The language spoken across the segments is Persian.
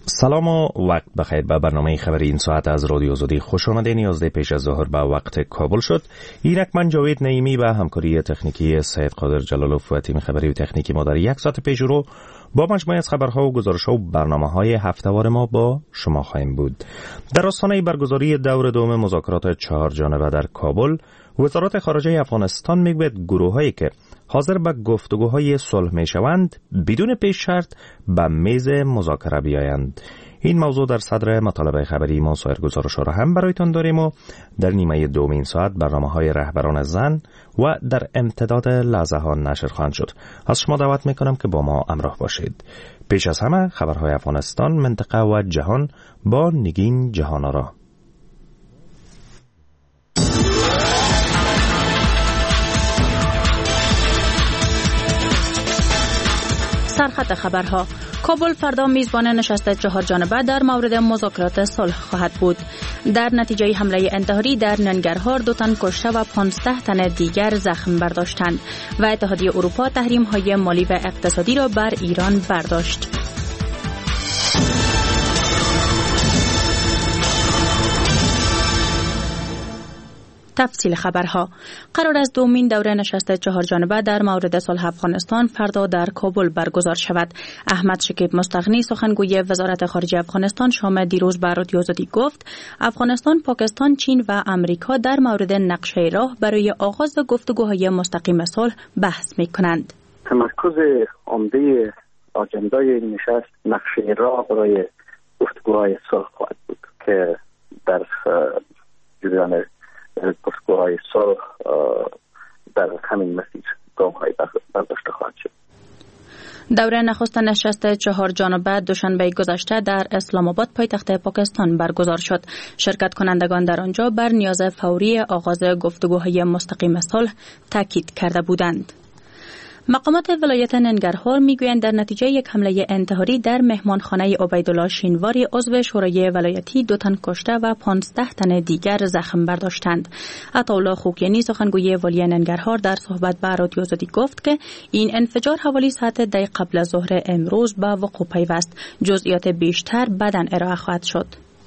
سلام و وقت بخیر. به برنامه خبری این ساعت از رادیو آزادی خوش آمدین. 11 پیش از ظهر به وقت کابل شد. اینک من جاوید نعیمی و همکاری تکنیکی سید قادر جلالوف و تیم خبری و تکنیکی ما در یک ساعت پیش رو با مجموعه از خبرها و گزارش‌ها و برنامه‌های هفته‌وار ما با شما خواهیم بود. در آستانه برگزاری دور دوم مذاکرات 4 جانبه در کابل، وزارت خارجه افغانستان میگوید گروه‌هایی که حاضر به گفتگوهای صلح میشوند بدون پیش شرط به میز مذاکره بیایند. این موضوع در صدر مطالب خبری ما. سایر گزارش‌ها را هم برایتان داریم و در نیمه دوم این ساعت برنامه‌های رهبران زن و در امتداد لحظه ها نشر خواهند شد. از شما دعوت میکنم که با ما همراه باشید. پیش از همه خبرهای افغانستان، منطقه و جهان با نگین جهان‌آرا. سرخط خبرها: کابل فردا میزبان نشست 4 جانبه در مورد مذاکرات صلح خواهد بود. در نتیجه حمله انتحاری در ننگرهار 2 تن کشته و 15 تن دیگر زخم برداشتند و اتحادیه اروپا تحریم‌های مالی و اقتصادی را بر ایران برداشت. تفصیل خبرها: قرار است دومین دوره نشست 4 جانبه در مورد صلح افغانستان فردا در کابل برگزار شود. احمد شکیب مستغنی سخنگوی وزارت خارجه افغانستان شام دیروز به رادیو آزادی گفت افغانستان، پاکستان، چین و امریکا در مورد نقشه راه برای آغاز گفتگوهای مستقیم صلح بحث می‌کنند. تمرکز عمده آجندای این نشست نقشه راه برای گفتگوهای صلح خواهد بود که در جریان گفتگوهای صلح در همین مسیر گام‌های برداشته خواهد شد. دوره نخست نشست 4 جانبه دوشنبه گذشته در اسلام آباد پایتخت پاکستان برگزار شد. شرکت کنندگان در آنجا بر نیاز فوری آغاز گفتگوهای مستقیم صلح تاکید کرده بودند. مقامات ولایت ننگرهار میگویند در نتیجه یک حمله انتحاری در مهمانخانه عبیدالله شینواری عضو شورای ولایتی 2 تن کشته و 15 تن دیگر زخم برداشتند. عطاالله خوکیانی سخنگوی والی ننگرهار در صحبت با رادیو آزادی گفت که این انفجار حوالی ساعت 10 قبل از ظهر امروز به وقوع پیوست. جزئیات بیشتر بعداً ارائه خواهد شد.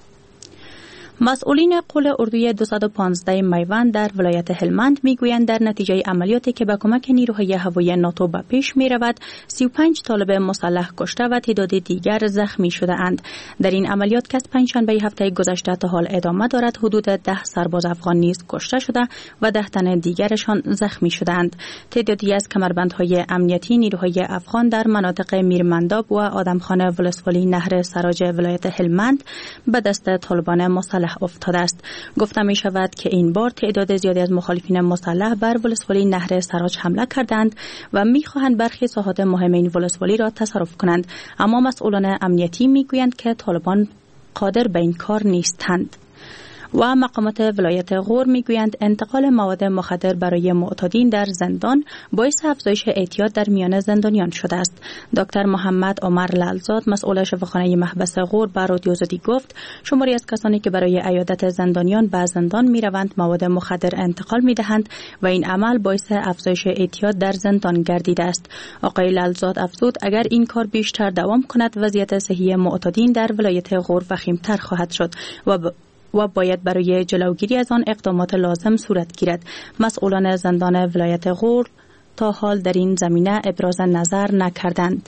مسئولین قول اردوی 215 میوند در ولایت هلمند میگویند در نتیجه عملیاتی که به کمک نیروهای هوایی ناتو به پیش می رود 35 طالب مسلح کشته و تعداد دیگر زخمی شده اند. در این عملیات که از پنجشنبه هفته گذشته تا حال ادامه دارد حدود 10 سرباز افغان نیز کشته شده و 10 تن دیگرشان زخمی شده اند. تعدادی از کمربندهای امنیتی نیروهای افغان در مناطق میرمنداب و آدمخانه ولسوالی نهر سراج ولایت هلمند به دست طالبان مسلح افتاده است. گفته می شود که این بار تعداد زیادی از مخالفین مسلح بر ولسوالی نهر سراج حمله کردند و می خواهند برخی ساحات مهم این ولسوالی را تصرف کنند، اما مسئولان امنیتی می گویند که طالبان قادر به این کار نیستند. و مقامات ولایت غور میگویند انتقال مواد مخدر برای معتادین در زندان باعث افزایش اعتیاد در میان زندانیان شده است. دکتر محمد عمر لالزاد مسئول شفاخانه محبس غور به رادیو آزادی گفت شماری از کسانی که برای عیادت زندانیان به زندان میروند مواد مخدر انتقال میدهند و این عمل باعث افزایش اعتیاد در زندان گردیده است. آقای لالزاد افزود اگر این کار بیشتر دوام کند وضعیت صحی معتادین در ولایت غور وخیم‌تر خواهد شد و باید برای جلوگیری از آن اقدامات لازم صورت گیرد. مسئولان زندان ولایت غور تا حال در این زمینه ابراز نظر نکردند.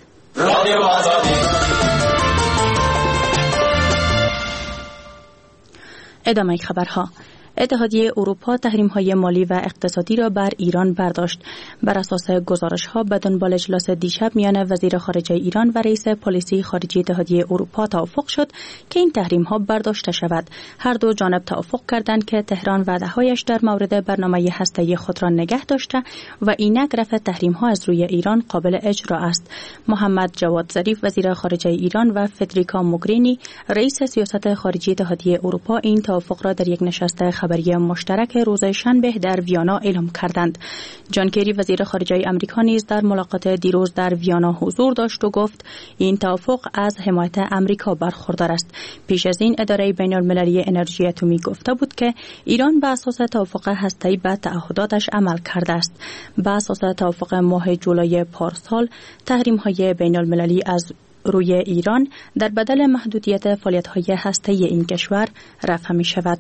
ادامه خبرها: اتحادیه اروپا تحریم‌های مالی و اقتصادی را بر ایران برداشت. بر اساس گزارش‌ها به دنبال اجلاس دیشب میان وزیر خارجه ایران و رئیس پلیسی خارجی اتحادیه اروپا توافق شد که این تحریم‌ها برداشته شود. هر دو جانب توافق کردند که تهران وعده‌هایش در مورد برنامه هسته‌ای خود را نگه داشته و اینک رفع تحریم‌ها از روی ایران قابل اجرا است. محمد جواد ظریف وزیر خارجه ایران و فدریکا موگرینی رئیس سیاست خارجی اتحادیه اروپا این توافق را در یک نشست خبری مشترک روز شنبه در ویانا اعلام کردند. جان کری وزیر خارجه آمریکا نیز در ملاقات دیروز در ویانا حضور داشت و گفت این توافق از حمایت آمریکا برخوردار است. پیش از این اداره بین‌المللی انرژی اتمی گفته بود که ایران به اساس توافق هسته‌ای به تعهداتش عمل کرده است. به اساس توافق ماه جولای پارسال تحریم‌های بین‌المللی از روی ایران در بدل محدودیت فعالیت‌های هسته‌ای این کشور رفع می‌شود.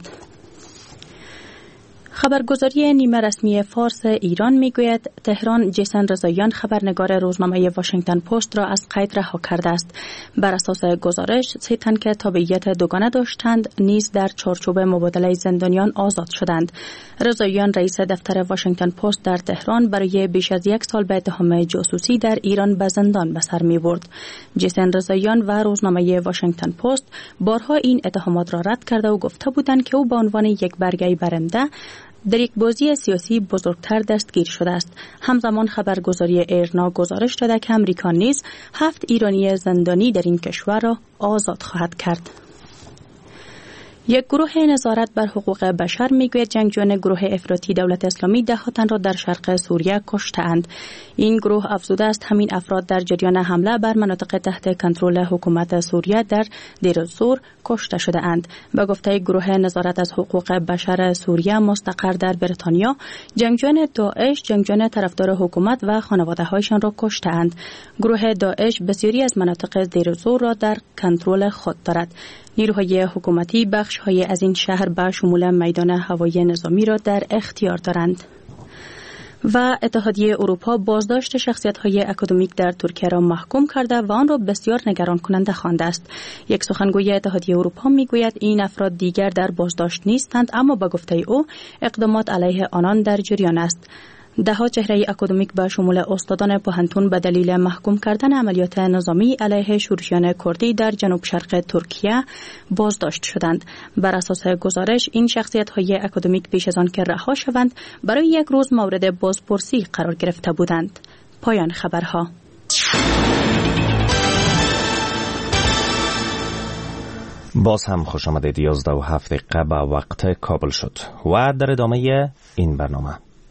خبرگزاری نیمه رسمی فارس ایران میگوید تهران جیسن رضاییان خبرنگار روزنامه واشنگتن پست را از قید رها کرده است. بر اساس گزارش 3 تن که تابعیت دوگانه داشتند نیز در چارچوب مبادله زندانیان آزاد شدند. رضاییان رئیس دفتر واشنگتن پست در تهران برای بیش از 1 سال به اتهام جاسوسی در ایران به زندان به سر می‌برد. جیسن رضاییان و روزنامه واشنگتن پست بارها این اتهامات را رد کرده و گفته بودند که او به عنوان یک برگه برنده در یک بازی سیاسی بزرگتر دستگیر شده است. همزمان خبرگزاری ایرنا گزارش داده که امریکا نیز 7 ایرانی زندانی در این کشور را آزاد خواهد کرد. یک گروه نظارت بر حقوق بشر میگوید جنگجویان گروه افراطی دولت اسلامی 10 تن را در شرق سوریه کشته‌اند. این گروه افزوده است همین افراد در جریان حمله بر مناطق تحت کنترل حکومت سوریه در دیر الزور کشته شده اند. به گفته گروه نظارت از حقوق بشر سوریه مستقر در بریتانیا، جنگجویان داعش جنگجویان طرفدار حکومت و خانواده‌هایشان را کشته‌اند. گروه داعش بسیاری از مناطق دیر الزور را در کنترل خود دارد. نیروهای حکومتی بخش‌های از این شهر به شمول میدان هوایی نظامی را در اختیار دارند. و اتحادیه اروپا بازداشت شخصیت‌های اکادمیک در ترکیه را محکوم کرده و آن را بسیار نگران کننده خوانده است. یک سخنگوی اتحادیه اروپا میگوید این افراد دیگر در بازداشت نیستند، اما به گفته او اقدامات علیه آنان در جریان است. 10 چهره اکادمیک به شمول استادان پوهنتون به دلیل محکوم کردن عملیات نظامی علیه شورشیان کردی در جنوب شرق ترکیه بازداشت شدند. بر اساس گزارش این شخصیت‌های اکادمیک پیش از آن که رها شوند برای یک روز مورد بازپرسی قرار گرفته بودند. پایان خبرها. باز هم خوش آمدید. 11:07 به وقت کابل شد و در ادامه این برنامه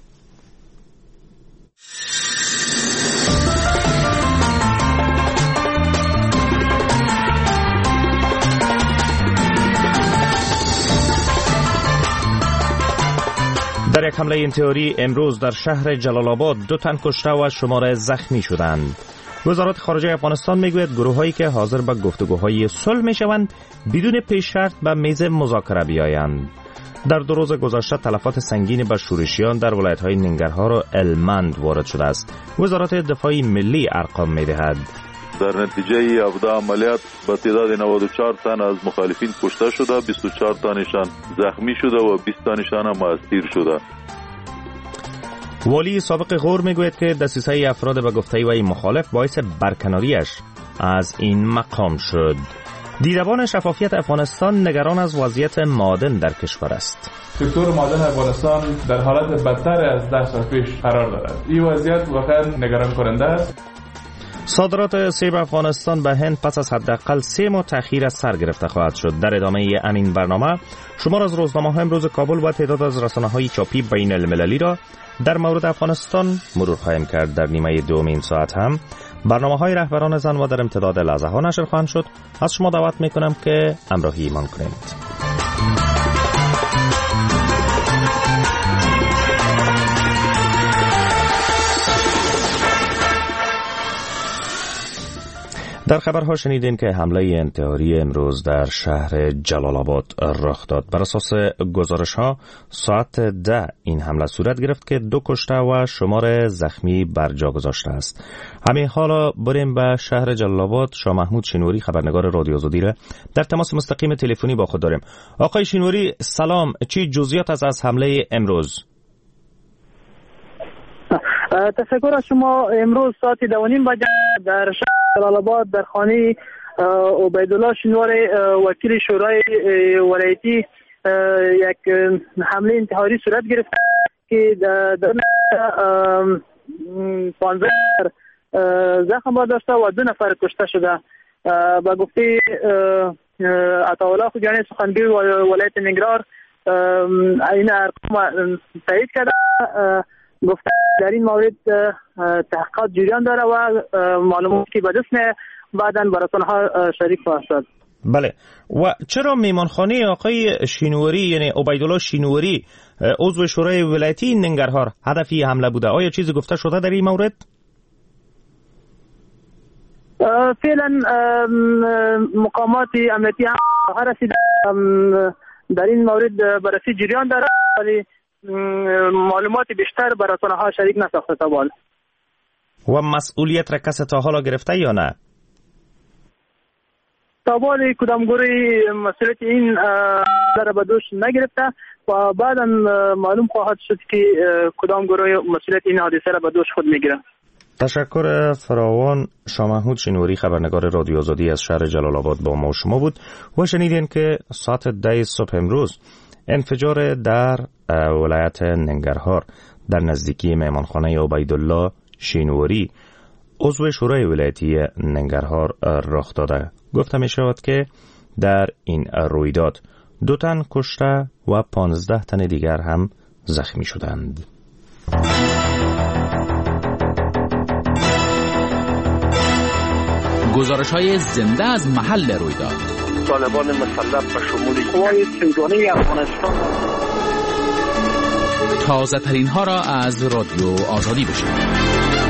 در یک حمله انتحاری امروز در شهر جلال آباد 2 تن کشته و شمار زخمی شدند. وزارت خارجه افغانستان میگوید گروهایی که حاضر به گفتگوهای صلح میشوند بدون پیش شرط به میز مذاکره بیایند. در 2 روز گذشته تلفات سنگینی به شورشیان در ولایت‌های ننگرهار و هلمند وارد شده است. وزارت دفاع ملی ارقام می‌دهد. در نتیجه 17 عملیات به تعداد 94 تن از مخالفین کشته شده، 24 تنشان زخمی شده و 20 تنشان هم اسیر شده. والی سابق غور میگوید که دسیسه افراد به گفته وی مخالف باعث برکناریش از این مقام شد. دیدبان شفافیت افغانستان نگران از وضعیت معادن در کشور است. سکتور معادن افغانستان در حالت بدتر از 10 سال پیش قرار دارد. این وضعیت واقعا نگران کننده است. صادرات سیب افغانستان به هند پس از حداقل 3 ماه تأخیر سر گرفته خواهد شد. در ادامه همین برنامه شمار از روزنامه‌های امروز کابل و تعداد از رسانه‌های چاپی بین المللی را در مورد افغانستان مرور خواهیم کرد. در نیمه دوم این ساعت هم برنامه‌های رهبران زن و در امتداد لحظه ها نشر خواهند شد. از شما دعوت می‌کنم که همراهی ایمان کنید. در خبرها شنیدین که حمله انتحاری امروز در شهر جلال آباد رخ داد. بر اساس گزارش‌ها ساعت 10 این حمله صورت گرفت که 2 کشته و شمار زخمی بر جا گذاشته است. همین حالا بریم به شهر جلال آباد. شاه محمود شینوری خبرنگار رادیو آزادی را در تماس مستقیم تلفنی با خود داریم. آقای شینوری سلام، چی جزئیات از حمله امروز؟ تشکر از شما. امروز ساعت 2:30 بجه در شهر جلال آباد در خانه عبیدالله شینواری وکیل شورای ولایتی یک حمله انتحاری صورت گرفت که در 15 زخم داشته و 2 نفر کشته شده. با گفته عطاالله خوجانی سخنگوی ولایت ننگرهار این ارقام تایید کرده. گفته در این مورد تحقیقات جریان داره و معلوماتی که به دست میاد بعداً به رسانه‌ها شریک خواهد شد. بله، و چرا میمانخانه آقای شینوری یعنی عبیدالله شینوری عضو شورای ولایتی ننگرهار هدفی حمله بوده؟ آیا چیزی گفته شده در این مورد؟ فعلا مقامات امنیتی هم رسید در این مورد بررسی جریان دارد، ولی معلومات بیشتر برای آنها شریک نساخته طالبان. و مسئولیت را کسی تا حالا گرفته یا نه؟ طالبان کدام گروهی مسئولیت این را به دوش نگرفته و بعدا معلوم خواهد شد که کدام گروه مسئولیت این حادثه را به دوش خود میگیره. تشکر فراوان. شاه محمود شینواری خبرنگار رادیو آزادی از شهر جلال آباد با ما و شما بود و شنیدین که ساعت 10 صبح امروز انفجار در ولایت ننگرهار در نزدیکی مهمانخانه عبیدالله شینواری عضو شورای ولایتی ننگرهار رخ داده. گفته می شود که در این رویداد 2 تن کشته و 15 تن دیگر هم زخمی شدند. گزارش‌های زنده از محل رویداد. طالبان مسلح به شمول قوای سیگانه افغانستان. تازه ترین ها را از رادیو آزادی بشنوید.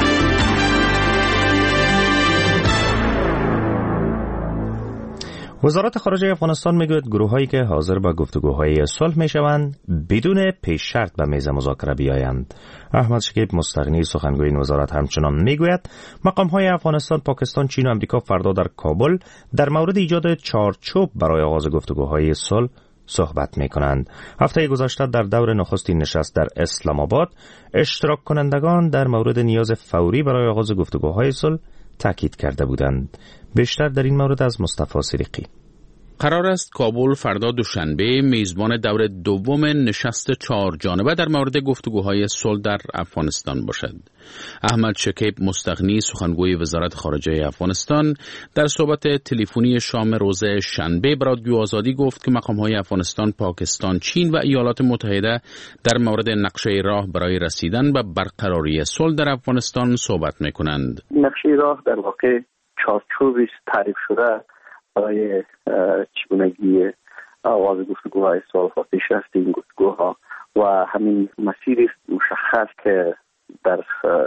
وزارت خارجه افغانستان میگوید گروه‌هایی که حاضر به گفتگوهای صلح میشوند بدون پیش شرط به میز مذاکره بیایند. احمد شکیب مستغنی سخنگوی این وزارت همچنان میگوید مقام‌های افغانستان، پاکستان، چین و آمریکا فردا در کابل در مورد ایجاد چارچوب برای آغاز گفتگوهای صلح صحبت می‌کنند. هفته گذشته در دور نخستین نشست در اسلام آباد اشتراک کنندگان در مورد نیاز فوری برای آغاز گفتگوهای صلح تاکید کرده بودند. بیشتر در این مورد از مصطفی صدیقی. قرار است کابل فردا دوشنبه میزبان دور دوم نشست 4 جانبه در مورد گفتگوهای صلح در افغانستان باشد. احمد شکیب مستغنی سخنگوی وزارت خارجه افغانستان در صحبت تلفنی شام روز شنبه به رادیو آزادی گفت که مقام‌های افغانستان، پاکستان، چین و ایالات متحده در مورد نقشه راه برای رسیدن به برقراری صلح در افغانستان صحبت می‌کنند. نقشه راه در واقع چارچوبی تعریف شده برای چگونگی آغاز گفتگوهای صلح و پیشرفت این گفتگوها و همین مسیری مشخص که در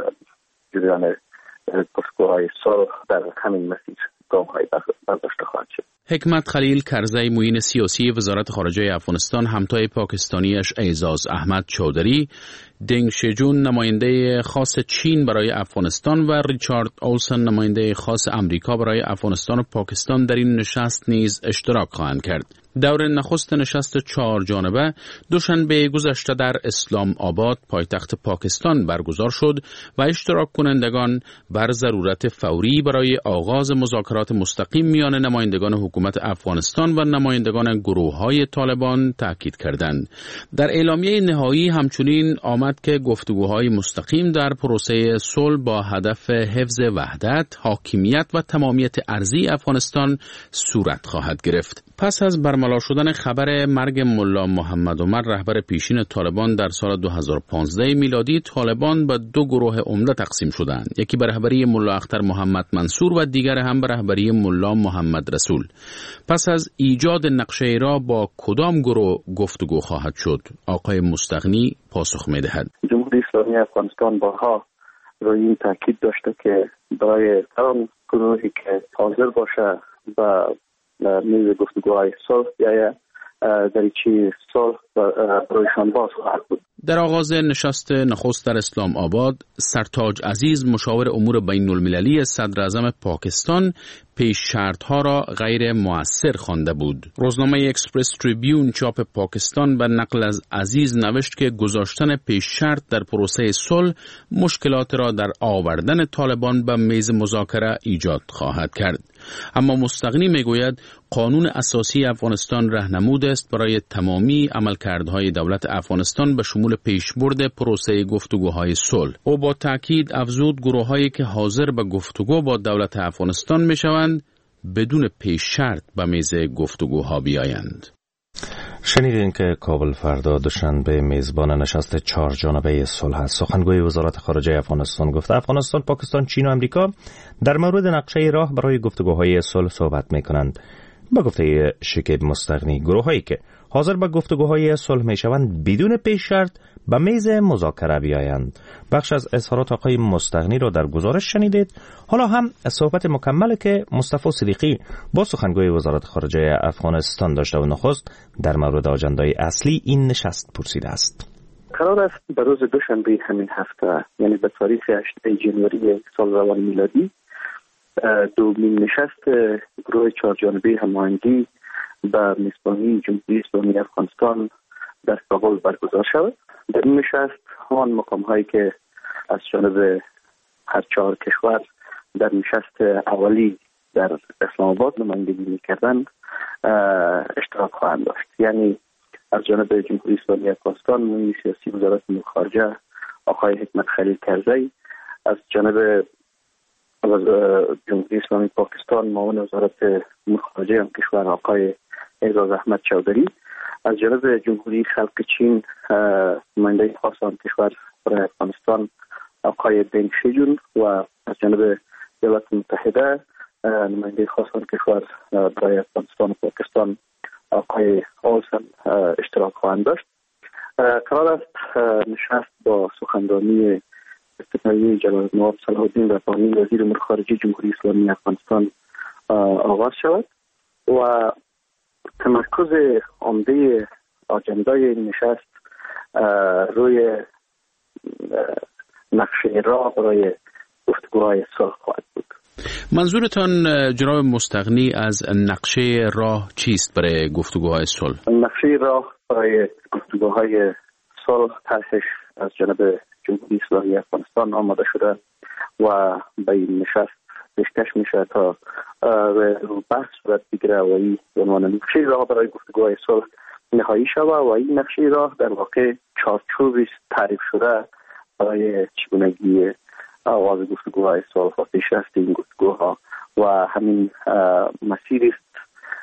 جریان گفتگوهای صلح در همین مسیر گام‌های برداشته خواهد شد. حکمت خلیل کرزی معین سیاسی وزارت خارجه افغانستان همتای پاکستانیش اعزاز احمد چودری، دنگ شجون نماینده خاص چین برای افغانستان و ریچارد اولسن نماینده خاص امریکا برای افغانستان و پاکستان در این نشست نیز اشتراک خواهند کرد. دور نخست نشست 4 جانبه دوشنبه گذشته در اسلام آباد پایتخت پاکستان برگزار شد و اشتراک کنندگان بر ضرورت فوری برای آغاز مذاکرات مستقیم میان نمایندگان حکومت افغانستان و نمایندگان گروه‌های طالبان تاکید کردند. در اعلامیه نهایی همچنین آمد که گفتگوهای مستقیم در پروسه صلح با هدف حفظ وحدت، حاکمیت و تمامیت ارضی افغانستان صورت خواهد گرفت. پس از برملا شدن خبر مرگ ملا محمد عمر رهبر پیشین طالبان در سال 2015 میلادی، طالبان به 2 گروه عمده تقسیم شدند. یکی به رهبری ملا اختر محمد منصور و دیگر هم به رهبری ملا محمد رسول. پس از ایجاد نقشه را با کدام گروه گفتگو خواهد شد؟ آقای مستغنی پاسخ می‌دهد. جمهوری اسلامی افغانستان بارها روی این تاکید داشته که برای هر گروهی که حاضر باشه و میز گفتگوهای صلح یا دریچه صلح برایشان باز خواهد بود. در آغاز نشست نخست در اسلام آباد، سرتاج عزیز مشاور امور بین المللی صدر اعظم پاکستان پیش شرطها را غیر مؤثر خوانده بود. روزنامه اکسپرس تریبیون چاپ پاکستان به نقل از عزیز نوشت که گذاشتن پیش شرط در پروسه صلح مشکلات را در آوردن طالبان به میز مذاکره ایجاد خواهد کرد. اما مستغنی میگوید قانون اساسی افغانستان راهنمود است برای تمامی عملکردهای دولت افغانستان به شمول پیشبرد پروسه گفتگوهای صلح. او با تاکید افزود گروه‌هایی که حاضر به گفتگو با دولت افغانستان میشوند بدون پیش شرط به میز گفتگوها بیایند. شنیدین که کابل فردا دوشنبه میزبان نشست 4 جانبه صلح است. سخنگوی وزارت خارجه افغانستان گفته افغانستان، پاکستان، چین و آمریکا در مورد نقشه راه برای گفتگوهای صلح صحبت می‌کنند. با گفته شکیب مستغنی، گروهایی که حاضر به گفتگوهای صلح میشوند بدون پیش شرط به میز مذاکره بیایند. بخش از اظهارات آقای مستغنی را در گزارش شنیدید. حالا هم صحبت مکمل که مصطفی صدیقی با سخنگوی وزارت خارجه افغانستان داشته و نخست در مورد آجندای اصلی این نشست پرسیده است. قرار است به روز دوشنبه همین هفته، یعنی به تاریخ 8 ژانویه سال روان میلادی، دومین نشست گروه چهارجانبه هماهنگی به میزبانی جمهوری اسلامی افغانستان در کابل برگزار شود. در این نشست همان مقام هایی که از جانب هر 4 کشور در نشست اولی در اسلام آباد نمایندگی می‌کردند اشتراک خواهند داشت. یعنی از جانب جمهوری اسلامی افغانستان معین سیاسی وزارت امور خارجه آقای حکمت خلیل کرزی، از جانب جمهوری اسلامی پاکستان معاون وزارت امور خارجه آن کشور آقای اعزاز احمد چودری، از جانب جمهوری خلق چین نماینده خاص آن کشور برای افغانستان آقای دنگ شیجون و از جانب ایالات متحده نماینده خاص آن کشور برای افغانستان و پاکستان آقای آلسن اشتراک خواهند داشت. قرار است نشست با سخنرانی استقلالی جلال نواب صلاح الدین ربانی وزیر امور خارجه جمهوری اسلامی افغانستان آغاز شود و تمرکز عمده آجندای این نشست روی نقشه راه برای گفتگوهای صلح خواهد بود. منظورتان جناب مستغنی از نقشه راه چیست برای گفتگوهای صلح؟ نقشه راه برای گفتگوهای صلح طرحش از جانب جمهوری اسلامی افغانستان آماده شده و به این نشست پیشکش میشه تا رو بحث صورت بگیره و این به عنوان نقشه راه برای گفتگوهای صلح نهایی شود و این نقشه راه در واقع چارچوبی تعریف شده برای چگونگی آغاز گفتگوهای صلح و پیشرفت این گفتگوها و همین مسیری است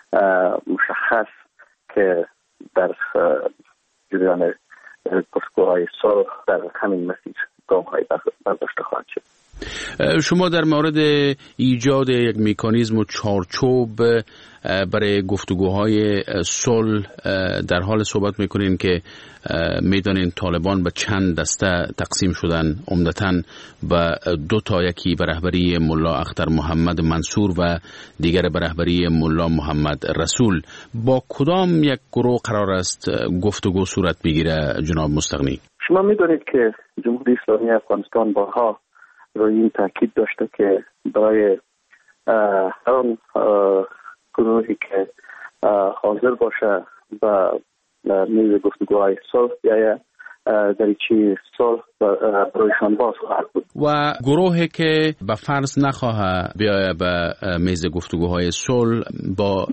مشخص که در جریان گفتگوهای صلح در همین مسیر گام‌های برداشته خواهد شد. شما در مورد ایجاد یک مکانیزم و چارچوب برای گفتگوهای صلح در حال صحبت میکنین که میدانین طالبان به چند دسته تقسیم شدن، عمدتاً به 2 تا، یکی به رهبری ملا اختر محمد منصور و دیگر به رهبری ملا محمد رسول. با کدام یک گروه قرار است گفتگو صورت بگیره جناب مستغنی؟ شما میدانید که جمهوری اسلامی افغانستان بارها روی این تاکید داشته که برای هر گروهی که حاضر باشه و میز گفتگوهای صلح بیاید دریچه صلح برایشان باز خواهد بود. و گروهی که به فرض نخواهد بیاید به میز گفتگوهای صلح با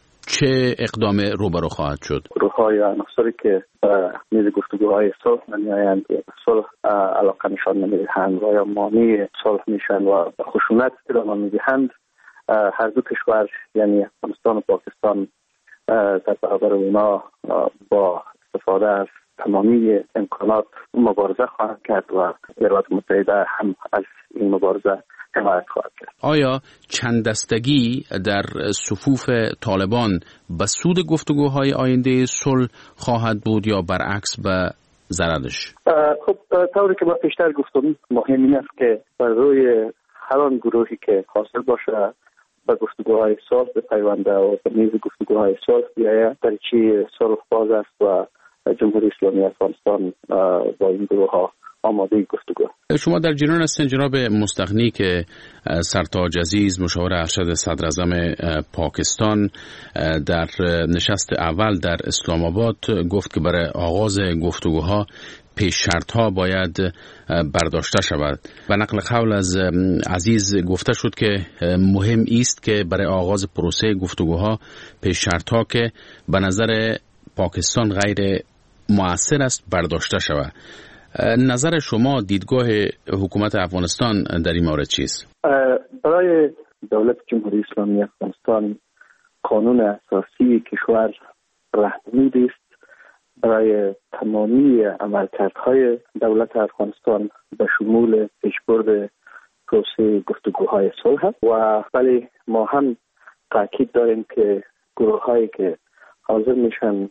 چه اقدام روبرو خواهد شد؟ گروه‌های عناصری که میز گفتگوهای صلح نمیآیند، صلح علاقه نشان نمیدهند و یا مانع صلح میشن و خشونت ادامه میدهند، هر دو کشور یعنی افغانستان و پاکستان در برابر اونا با استفاده از تمامی امکانات مبارزه خواهند کرد و ایالات متحده هم از این مبارزه حمایت خواهد کرد. آیا چند دستگی در صفوف طالبان به سود گفتگوهای آینده صلح خواهد بود یا برعکس به ضررش؟ خب طوری که ما پیشتر گفتم، مهم این است که بر روی هر آن گروهی که حاصل باشه به گفتگوهای صلح بپیونده و به میز گفتگوهای صلح بیاید، دریچه صلح باز است و جمهوری اسلامی افغانستان با این گروه‌ها آماده گفتگو. شما در جریان هستین جناب مستغنی که سرتاج عزیز مشاور ارشد صدر اعظم پاکستان در نشست اول در اسلام آباد گفت که برای آغاز گفتگوها پیش شرط‌ها باید برداشته شود. و نقل قول از عزیز گفته شد که مهم است که برای آغاز پروسه گفتگوها پیش شرط‌ها که به نظر پاکستان غیر مؤثر است برداشته شود. نظر شما، دیدگاه حکومت افغانستان در این مورد چیست؟ برای دولت جمهوری اسلامی افغانستان قانون اساسی کشور راهنمود است برای تمامی عملکردهای دولت افغانستان به شمول پیشبرد پروسه گفتگوهای صلح و ولی ما هم تاکید داریم که گروه هایی که حاضر میشن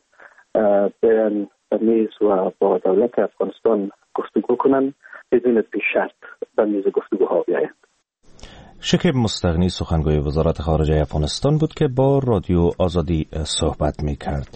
بیان به میز و با دولت افغانستان گفتگو کنن بدون پیش شرط به میز گفتگوها بیایند. شکیب مستغنی سخنگوی وزارت خارجه افغانستان بود که با رادیو آزادی صحبت میکرد.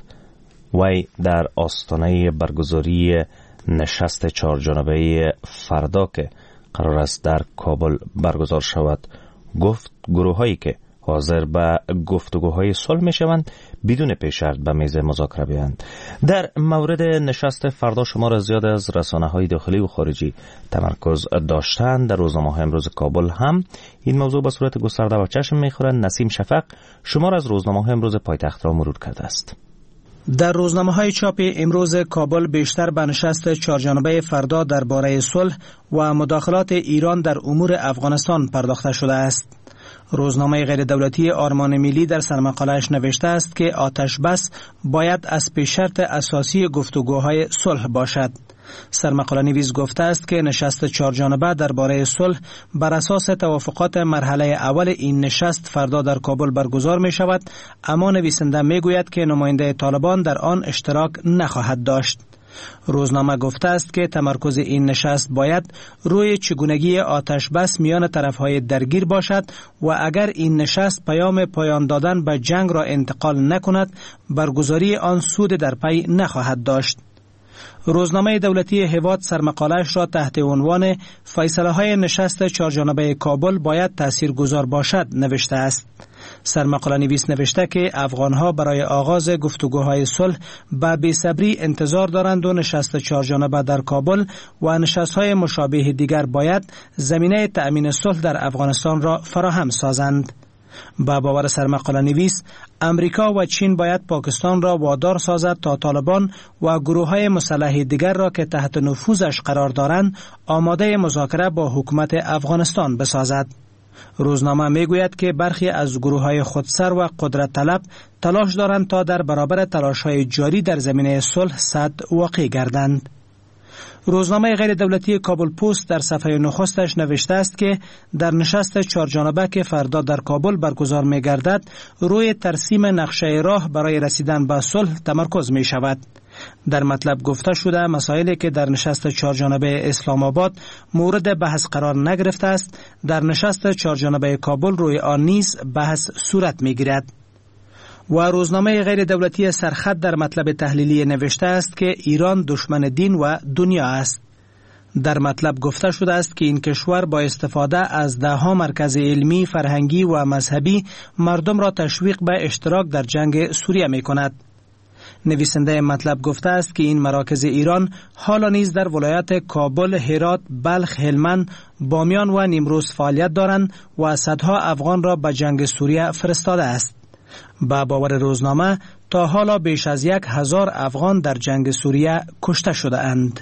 وی در آستانه برگزاری نشست 4 جانبه فردا که قرار است در کابل برگزار شود گفت گروه هایی که حاضر به گفتگوهای صلح می شوند بدون پیش شرط به میز مذاکره بیایند. در مورد نشست فردا شمار زیاد از رسانه‌های داخلی و خارجی تمرکز داشتند. در روزنامه‌های امروز کابل هم این موضوع به صورت گسترده و چشم می‌خورد. نسیم شفق شمار از روزنامه‌های امروز پایتخت را مرور کرده است. در روزنامه‌های چاپی امروز کابل بیشتر به نشست 4 جانبه فردا درباره صلح و مداخلات ایران در امور افغانستان پرداخته شده است. روزنامه غیر دولتی آرمان ملی در سرمقاله‌اش نوشته است که آتش بس باید از پیش شرط اساسی گفتگوهای صلح باشد. سرمقاله نویس گفته است که نشست 4 جانبه درباره صلح بر اساس توافقات مرحله اول این نشست فردا در کابل برگزار می شود، اما نویسنده می گوید که نماینده طالبان در آن اشتراک نخواهد داشت. روزنامه گفته است که تمرکز این نشست باید روی چگونگی آتش بس میان طرفهای درگیر باشد و اگر این نشست پیام پایان دادن به جنگ را انتقال نکند برگزاری آن سود در پی نخواهد داشت. روزنامه دولتی هواد سرمقاله‌اش را تحت عنوان فیصله‌های نشست 4 جانبه کابل باید تاثیرگذار باشد نوشته است. سرمقاله نویس نوشته که افغان‌ها برای آغاز گفتگوهای صلح به بی‌صبری انتظار دارند و نشست 4 جانبه در کابل و نشست‌های مشابه دیگر باید زمینه تأمین صلح در افغانستان را فراهم سازند. با باور سرمقاله نویس امریکا و چین باید پاکستان را وادار سازد تا طالبان و گروه‌های مسلح دیگر را که تحت نفوذش قرار دارند آماده مذاکره با حکومت افغانستان بسازد. روزنامه میگوید که برخی از گروه‌های خودسر و قدرت طلب تلاش دارند تا در برابر تلاش‌های جاری در زمینه صلح سد واقع گردند. روزنامه غیر دولتی کابل پست در صفحه نخستش نوشته است که در نشست 4 جانبه که فردا در کابل برگزار می گردد روی ترسیم نقشه راه برای رسیدن به صلح تمرکز می شود. در مطلب گفته شده مسائلی که در نشست 4 جانبه اسلام آباد مورد بحث قرار نگرفته است در نشست 4 جانبه کابل روی آن نیز بحث صورت می گیرد. و روزنامه غیر دولتی سرخط در مطلب تحلیلی نوشته است که ایران دشمن دین و دنیا است. در مطلب گفته شده است که این کشور با استفاده از ده‌ها مرکز علمی، فرهنگی و مذهبی مردم را تشویق به اشتراک در جنگ سوریه می کند. نویسنده مطلب گفته است که این مراکز ایران حالا نیز در ولایت کابل، هرات، بلخ، هلمند، بامیان و نیمروز فعالیت دارند و صدها افغان را به جنگ سوریه فرستاده است. با باور روزنامه تا حالا بیش از 1000 افغان در جنگ سوریه کشته شده اند.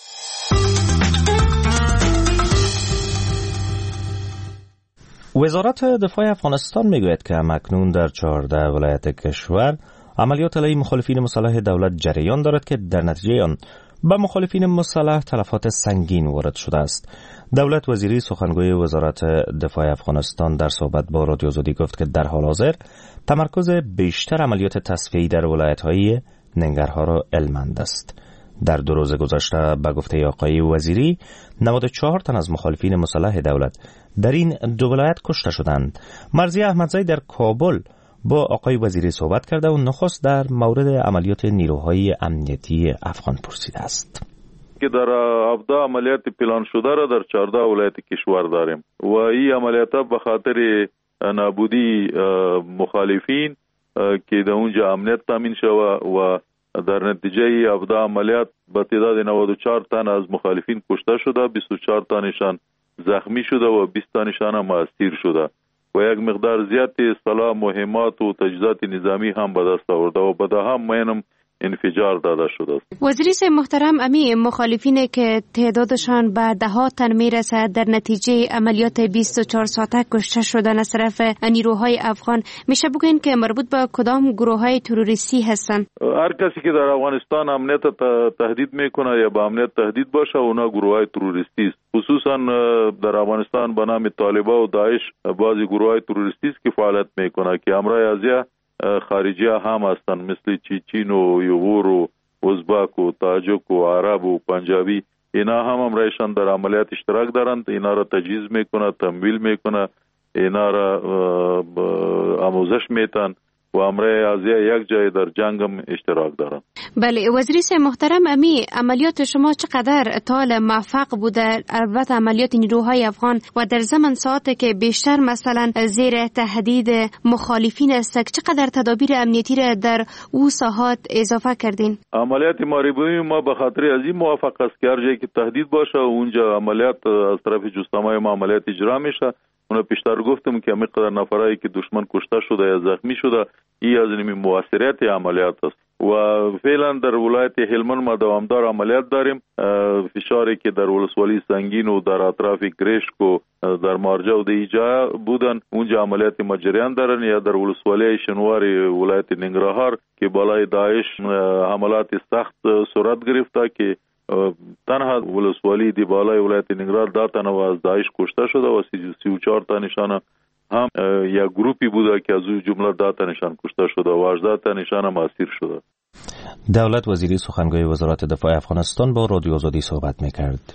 وزارت دفاع افغانستان میگوید که همکنون در 14 ولایت کشور عملیات علیه مخالفین مسلح دولت جریان دارد که در نتیجه آن به مخالفین مسلح تلفات سنگین وارد شده است. دولت وزیری سخنگوی وزارت دفاع افغانستان در صحبت با رادیو آزادی گفت که در حال حاضر تمرکز بیشتر عملیات تصفیه‌ای در ولایت‌های ننگرهار و هلمند است. در 2 روز گذشته به گفته آقای وزیری 94 تن از مخالفین مسلح دولت در این 2 ولایت کشته شدند. مرضی احمدزی در کابل با آقای وزیری صحبت کرده و نخست در مورد عملیات نیروهای امنیتی افغان پرسیده است. که در 17 عملیات پلان شده را در 14 ولایت کشور داریم و این عملیات به خاطر نابودی مخالفین که در اونجا امنیت تامین شود و در نتیجه 17 عملیات به تعداد 94 تن از مخالفین کشته شده، 24 تنشان زخمی شده و 20 تنشان هم اسیر شده و یک مقدار زیادی سلاح، مهمات و تجهیزات نظامی هم به دست آورده و به هم مینم انفجار داده شده است. وزیر محترم، امی مخالفین که تعدادشان به 10 تن میرسد در نتیجه عملیات 24 ساعته کشته شدن از طرف نیروهای افغان، میشه بگوین که مربوط به کدام گروه‌های تروریستی هستند؟ هر کسی که در افغانستان امنیت تهدید میکنه یا به امنیت تهدید باشه اونا گروه‌های تروریستی است. خصوصا در افغانستان به نام طالبان و داعش بعضی گروه‌های تروریستی است که فعالیت میکنه که امرای ازیا خارجی هم هستند، مثل چین و یوغور و ازبک و تاجک و عرب و پنجابی. اینا هم امرایشان در عملیات اشتراک دارند. اینا را تجهیز میکنه، تمویل میکنه، اینا را آموزش میتن و امرای از یک جای در جنگ هم اشتراک دارند. بله وزیر محترم، امی عملیات شما چقدر طال موفق بوده؟ البته عملیات نیروهای افغان و در زمان ساعتی که بیشتر مثلا زیر تهدید مخالفین است، چقدر تدابیر امنیتی را در او ساحات اضافه کردین؟ عملیات ماریبومی ما به خاطر از این موفق است که هر جایی که تهدید باشه اونجا عملیات از طرف جستمای ما عملیات اجرا میشه. اون پیشتر گفتم که مقدار نفرایی که دشمن کشته شده یا زخمی شده ای از نمی موثریت عملیات است و فعلا در ولایت هلمند ما دوامدار عملیات داریم. فشاری که در ولسوالی سنگین و در اطراف گریشک و در مارجه و دیجا بودن اونجا عملیات مجریان دارن، یا در ولسوالی شنوار ولایت ننگرهار که بالای داعش حملات سخت صورت گرفته که تنها ولسوالی دی بالای ولایت ننگرهار دا تنها از داعش کشته شده و 34 تا نشانه هم یک گروپی بوده که از او جمله دا تا نشان کشته شده و 18 تا نشانه اسیر شده. دولت وزیری سخنگوی وزارت دفاع افغانستان با رادیو آزادی صحبت می‌کرد.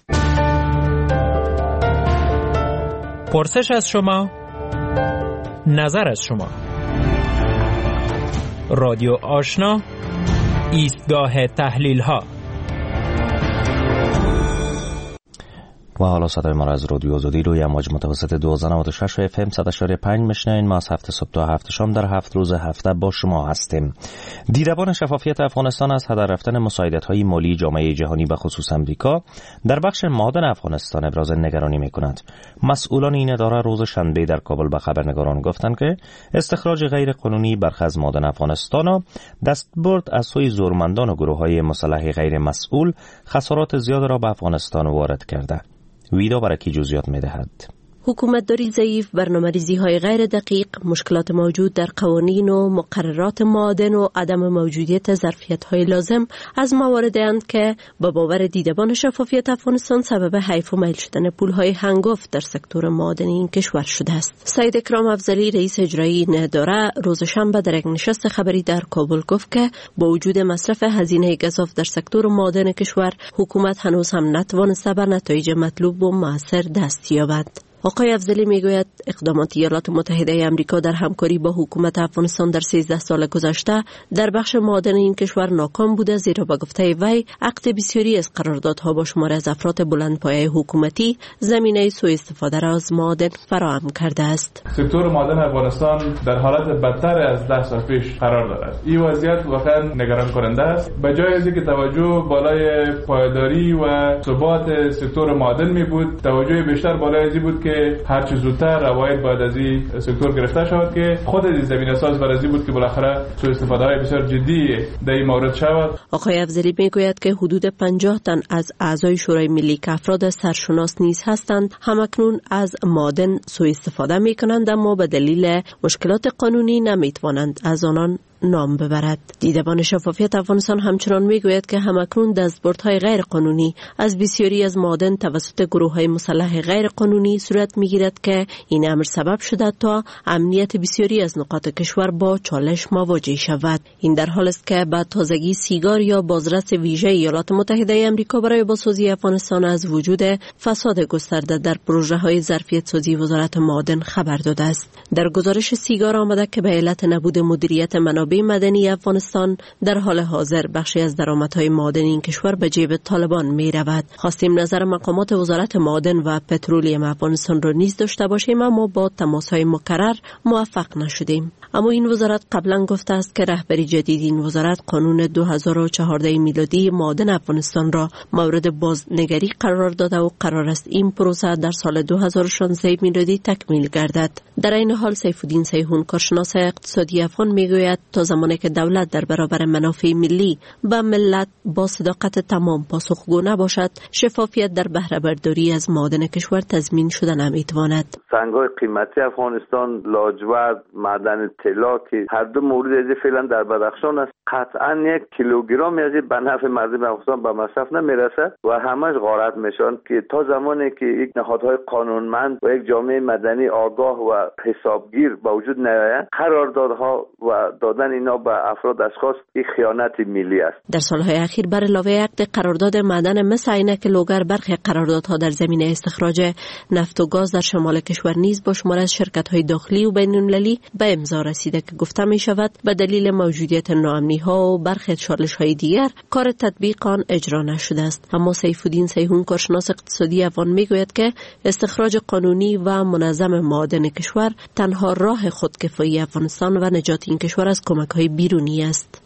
پرسش از شما، نظر از شما. رادیو آشنا، ایستگاه تحلیل‌ها. و حالا صدای ما را از رادیو آزادی روی امواج متوسط 1296 و FM 100.5 میشنوید. ما از هفته صبح تا هفته شام در 7 روز هفته با شما هستیم. دیدبان شفافیت افغانستان از هدر رفتن مساعدت‌های مالی جامعه جهانی به خصوص امریکا در بخش معادن افغانستان ابراز نگرانی می‌کند. مسئولان این اداره روز شنبه در کابل به خبرنگاران گفتند که استخراج غیر قانونی برخی از معادن افغانستان را دستبرد از سوی زورمندان و گروه‌های مسلح غیر مسئول خسارات زیاد را به افغانستان وارد کرده. ویدا برکی جزئیات می‌دهد. حکومتداری ضعیف، برنامه‌ریزی‌های غیر دقیق، مشکلات موجود در قوانین و مقررات معادن و عدم موجودیت ظرفیت‌های لازم از مواردند که به باور دیدبان شفافیت افغانستان سبب حیف و میل شدن پول‌های هنگفت در سکتور معادن این کشور شده است. سید اکرام افضلی رئیس اجرایی این اداره روز شنبه در یک نشست خبری در کابل گفت که با وجود مصرف هزینه گزاف در سکتور معادن کشور، حکومت هنوز هم نتوانسته به نتایج مطلوب و موثر دست یابد. آقای افضلی میگوید اقدامات ایالات متحده آمریکا در همکاری با حکومت افغانستان در 13 سال گذشته در بخش معادن این کشور ناکام بوده، زیرا به گفته وی عقد بسیاری از قراردادها با شمار از افراد بلندپایه حکومتی زمینه سوء استفاده را از معادن فراهم کرده است. سکتور معادن افغانستان در حالت بدتر از 10 سال پیش قرار دارد. این وضعیت واقعا نگران کننده است. به جای از اینکه توجه بالای پایداری و ثبات سکتور معادن می بود، توجه بیشتر بالای از این بود که هر چه زودتر روایت باید از این سکتور گرفته شود که خود از زمینه ساز برازی بود که بالاخره سوء استفاده های بسیار جدی در این مورد شود. آقای افضلی میگوید که حدود 50 تن از اعضای شورای ملی که افراد سرشناس نیز هستند همکنون از معادن سوء استفاده میکنند، اما به دلیل مشکلات قانونی نمیتوانند از آنان نام ببرد. دیدبان شفافیت افغانستان همچنان میگوید که همکنون دستبردهای غیر قانونی از بسیاری از معادن توسط گروه‌های مسلح غیر قانونی صورت میگیرد که این امر سبب شده تا امنیت بسیاری از نقاط کشور با چالش مواجه شود. این در حالی است که بعد تازگی سیگار یا بازرس ویژه ایالات متحده آمریکا برای بازسازی افغانستان از وجود فساد گسترده در پروژه‌های ظرفیت سازی وزارت معادن خبر داده است. در گزارش سیگار آمده که به علت نبود مدیریت منابع مدنی افغانستان در حال حاضر بخشی از درآمدهای معادن این کشور به جیب طالبان می رود. خواستیم نظر مقامات وزارت معادن و پترولیم افغانستان را نیز داشته باشیم، اما با تماس‌های مکرر موفق نشدیم. اما این وزارت قبلا گفته است که رهبری جدید این وزارت قانون 2014 میلادی معادن افغانستان را مورد بازنگری قرار داده و قرار است این پروسه در سال 2016 میلادی تکمیل گردد. در این حال سیفالدین سیحون کارشناس اقتصادی افغان میگوید تا تا زمانی که دولت در برابر منافع ملی و ملت با صداقت تمام پاسخگو نباشد، شفافیت در بهره برداری از معادن کشور تضمین شده نمیتواند. سنگ‌های قیمتی افغانستان، لاجورد، معدن طلا که هر دو مورد از فعلا در بدخشان است، قطعا 1 کیلوگرم از به نفع مردم افغانستان به مصرف نمیرسه و همش غارت میشن که تا زمانی که یک نهادهای قانونمند و یک جامعه مدنی آگاه و حسابگیر با وجود نیاید، قراردادها و دادن اینا به افراد اشخاص یک خیانت ملی است. در سالهای اخیر بر علاوه عقد قرارداد معدن مس عینک لوگر، برخی قراردادها در زمینه استخراج نفت و گاز در شمال کشور نیز با شمار از شرکت‌های داخلی و بین‌المللی به امضا رسیده که گفته می شود به دلیل موجودیت ناامنی‌ها و برخی چالش‌های دیگر کار تطبیق آن اجرا نشده است. اما سیف الدین سیحون، کارشناس اقتصادی افغان، میگوید که استخراج قانونی و منظم معادن کشور تنها راه خودکفایی افغانستان و نجات این کشور از کمک‌های بیرونی است.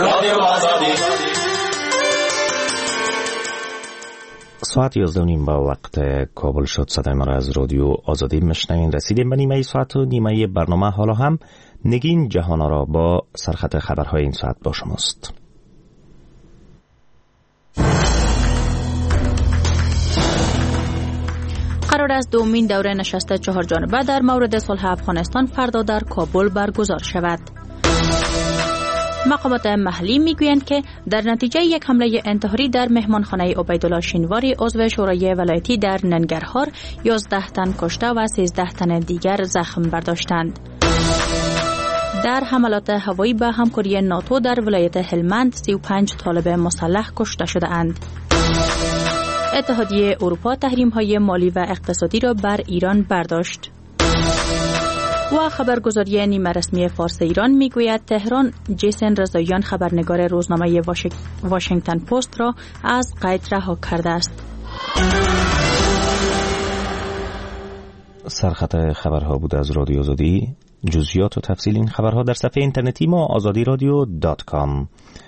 ساعت 11:30 با وقت کابل شد. صدای ما را از رادیو آزادی میشنوین. رسیدیم به نیمه ساعت و نیمه برنامه. حالا هم نگین جهان‌آرا با سرخط خبرهای این ساعت با شماست. قرار است دومین دوره نشست 4 جانبه در مورد صلح افغانستان فردا در کابل برگزار شود. مقامات محلی میگویند که در نتیجه یک حمله انتحاری در مهمانخانه عبیدالله شینواری عضو شورای ولایتی در ننگرهار 11 تن کشته و 13 تن دیگر زخم برداشتند. در حملات هوایی به همکاری ناتو در ولایت هلمند 35 طالب مسلح کشته شده اند. اتحادیه اروپا تحریم‌های مالی و اقتصادی را بر ایران برداشت. و خبرگزاری نیمه رسمی فارس ایران میگوید تهران جیسن رضاییان خبرنگار روزنامه واشنگتن پست را از قید رها کرده است. سرخط خبرها بود از رادیو آزادی. جزئیات و تفصیل این خبرها در صفحه اینترنتی ما azadiradio.com.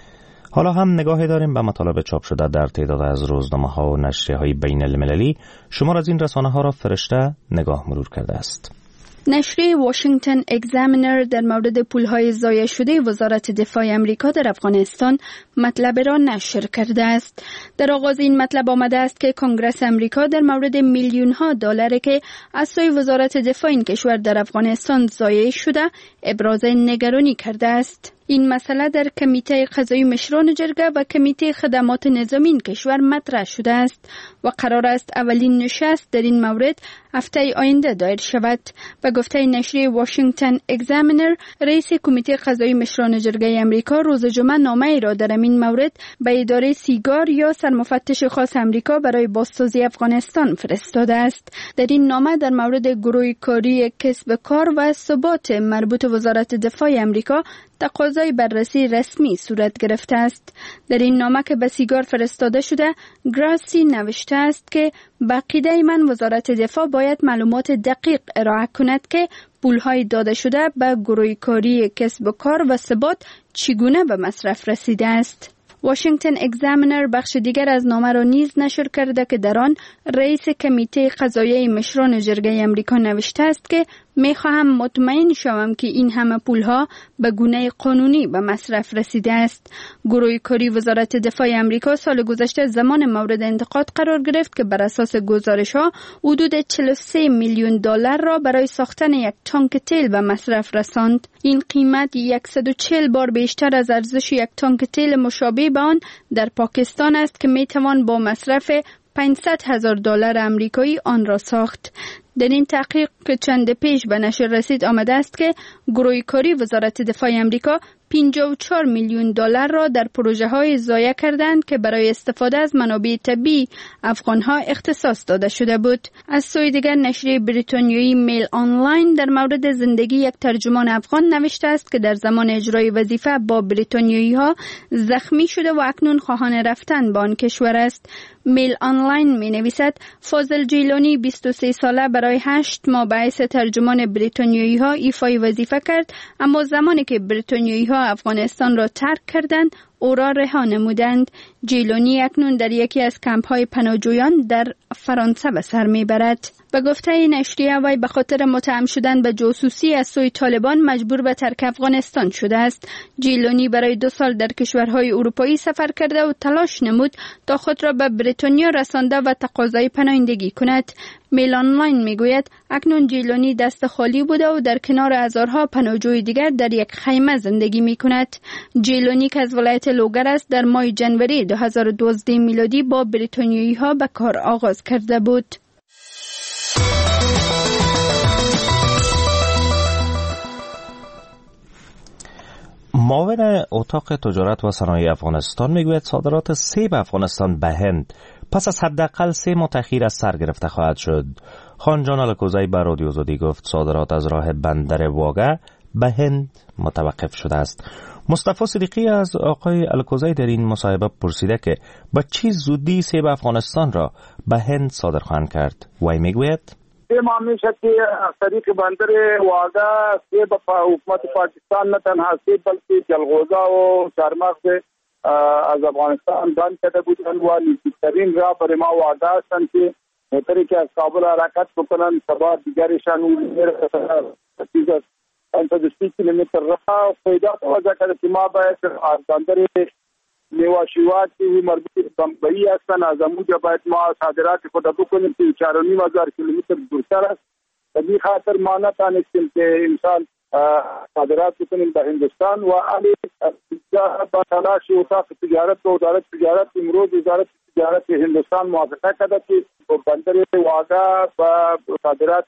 حالا هم نگاهی داریم به مطالب چاپ شده در تعداد از روزنامه‌ها و نشریه‌های بین المللی. شمار از این رسانه‌ها را فرشته نگاه مرور کرده است. نشریه واشنگتن اگزامینر در مورد پولهای ضایع شده وزارت دفاع آمریکا در افغانستان مطلب را نشر کرده است. در آغاز این مطلب آمده است که کنگره آمریکا در مورد میلیون‌ها دلار که از سوی وزارت دفاع این کشور در افغانستان ضایع شده ابراز نگرانی کرده است. این مسئله در کمیته قضایی مشران جرگه و کمیته خدمات نظامی این کشور مطرح شده است و قرار است اولین نشست در این مورد هفته آینده دایر شود. به گفته نشریه واشنگتن اگزامینر، رئیس کمیته قضایی مشران جرگه آمریکا روز جمعه نامه‌ای را در این مورد به اداره سیگار یا سرمفتش خاص آمریکا برای بازسازی افغانستان فرستاده است. در این نامه در مورد گروه کاری کسب کار و ثبات مربوط وزارت دفاع آمریکا تقاضای بررسی رسمی صورت گرفته است. در این نامه که به سیگار فرستاده شده، گراسی نوشته است که به عقیده من وزارت دفاع باید معلومات دقیق ارائه کند که پولهای داده شده به گروه کاری کسب و کار و ثبات چگونه به مصرف رسیده است. واشنگتن اگزامینر بخش دیگر از نامه را نیز نشر کرده که در آن رئیس کمیته قضایی مشران جرگه آمریکا نوشته است که می‌خواهم مطمئن شوم که این همه پولها به گونه قانونی به مصرف رسیده است. گروه کاری وزارت دفاع آمریکا سال گذشته زمان مورد انتقاد قرار گرفت که بر اساس گزارش‌ها حدود 43 میلیون دلار را برای ساختن یک تانک تیل به مصرف رساند. این قیمت 140 بار بیشتر از ارزش یک تانک تیل مشابه به آن در پاکستان است که می‌توان با مصرف 500,000 دلار آمریکایی آن را ساخت. در این تحقیق که چند پیش به نشر رسید آمده است که گروه کاری وزارت دفاع آمریکا 54 میلیون دلار را در پروژه‌های ضایع کردند که برای استفاده از منابع طبیعی افغان‌ها اختصاص داده شده بود. از سوی دیگر نشریه بریتانیایی میل آنلاین در مورد زندگی یک ترجمان افغان نوشته است که در زمان اجرای وظیفه با بریتانیایی‌ها زخمی شده و اکنون خواهان رفتن به آن کشور است. میل آنلاین می‌نویسد فاضل جیلانی 23 ساله برای 8 ماه به حیث ترجمان بریتانیایی‌ها ایفای وظیفه کرد، اما زمانی که بریتانیایی‌ها افغانستان را ترک کردند او را رها نمودند. جیلونی اکنون در یکی از کمپ‌های پناهجویان در فرانسه به سر میبرد. به گفته نشریه وی به خاطر متهم شدن به جاسوسی از سوی طالبان مجبور به ترک افغانستان شده است. جیلونی برای 2 سال در کشورهای اروپایی سفر کرده و تلاش نمود تا خود را به بریتانیا رسانده و تقاضای پناهندگی کند. میل آنلاین میگوید اکنون جیلونی دست خالی بوده و در کنار هزارها پناهجوی دیگر در یک خیمه زندگی میکند. جیلونی که از ولایت لوگر است در ماه جنوری 2012 میلادی با بریتانیایی ها به کار آغاز کرده بود. معاون اتاق تجارت و صنایع افغانستان میگوید صادرات سیب افغانستان به هند پس از حداقل 3 ماه تأخیر از سر گرفته خواهد شد. خانجان الکوزی به رادیو آزادی گفت صادرات از راه بندر واگه به هند متوقف شده است. مصطفی صدیقی از آقای الکوزی در این مصاحبه پرسیده که با چه زودی سیب افغانستان را به هند صادر خواهند کرد. وی میگوید ما میشه که از طریق بندر واگه سیب حکومت پاکستان نه تنها سیب بلکه جلغوزه و چهارمغز از افغانستان بند کرده بودن و نزدیکترین راه برای ما واگه هستند که موتری که از کابل حرکت بکنن سبا دیگرشان چیز 530 کیلومتر راه پیدا توجه کرده که ما باید از بندر میواشیوات که مربوط به بمبئی هستند از اونجا باید ما صادرات خود بکنیم که 4,500 کیلومتر دورتر است. به این خاطر ما نتانستیم که امسال صادرات بکنیم به هندوستان و علی با تلاش اتاق تجارت و وزارت تجارت امروز وزارت تجارت هندوستان موافقت کرده که بندر واگه و صادرات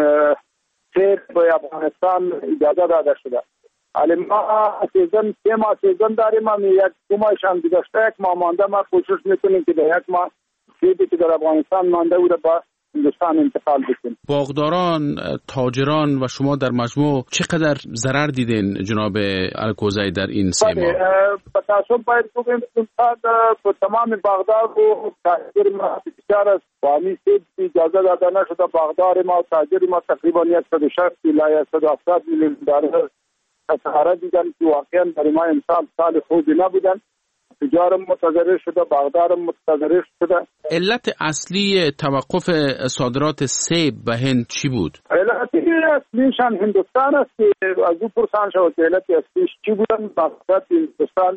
سیب به افغانستان اجازه داده شده. علی ما سیزن 3 ماه سیزن داریم، ما یک 2 ماهش هم گذشته، 1 ماه مانده. ما کوشش میکنیم که در 1 ماه سیبی که در افغانستان مانده او را با هندوستان انتقال بکنیم. باغداران، تاجران و شما در مجموع چقدر ضرر دیدین جناب الکوزی در این 3 ماه؟ به تاسف باید بگیم که تمام باغدار و تاجر ما بسیار است و همین سیب اجازه داده نشده. باغدار ما و تاجر ما تقریبا 160 الی 170 میلیون دلار خساره دیدن که واقعا برای ما امسال سال خوبی نبودن. تجارم متضرر شده، باغدارم متضرر شده. علت اصلی توقف صادرات سیب به هند چی بود؟ علت اصلیشان هندوستان است که از او پرسان شد که علت اصلیش چی بودن. مقصد هندوستان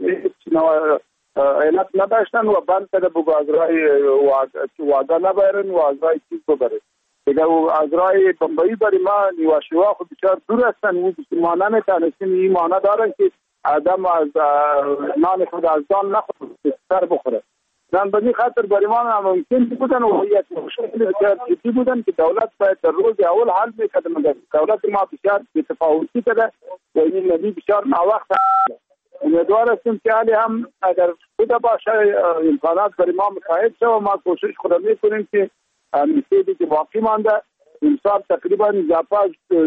علت نداشتن و بند کرده بگو از راه واگه نبرن و از راه چیز ببرن. دیگه از راه بمبئی برای ما نیواشیوا خود بسیار دور هستن و ما نمیتونستیم این مانع دارن که آدم از نان خود از دان نخورد سر بخوره. زن به این خاطر برای ما ناممکن بودن و یک مشکل بسیار جدی بودن که دولت باید در روز اول حل میکرد. مگر دولت ما بسیار بی‌تفاوتی کرده و این نبی بسیار ناوقت. امیدوار هستیم که حالی هم اگر خود باشه امکانات برای ما مساعد شه و ما کوشش خود میکنیم که میسیدی که باقی مانده امسال تقریبا اضافه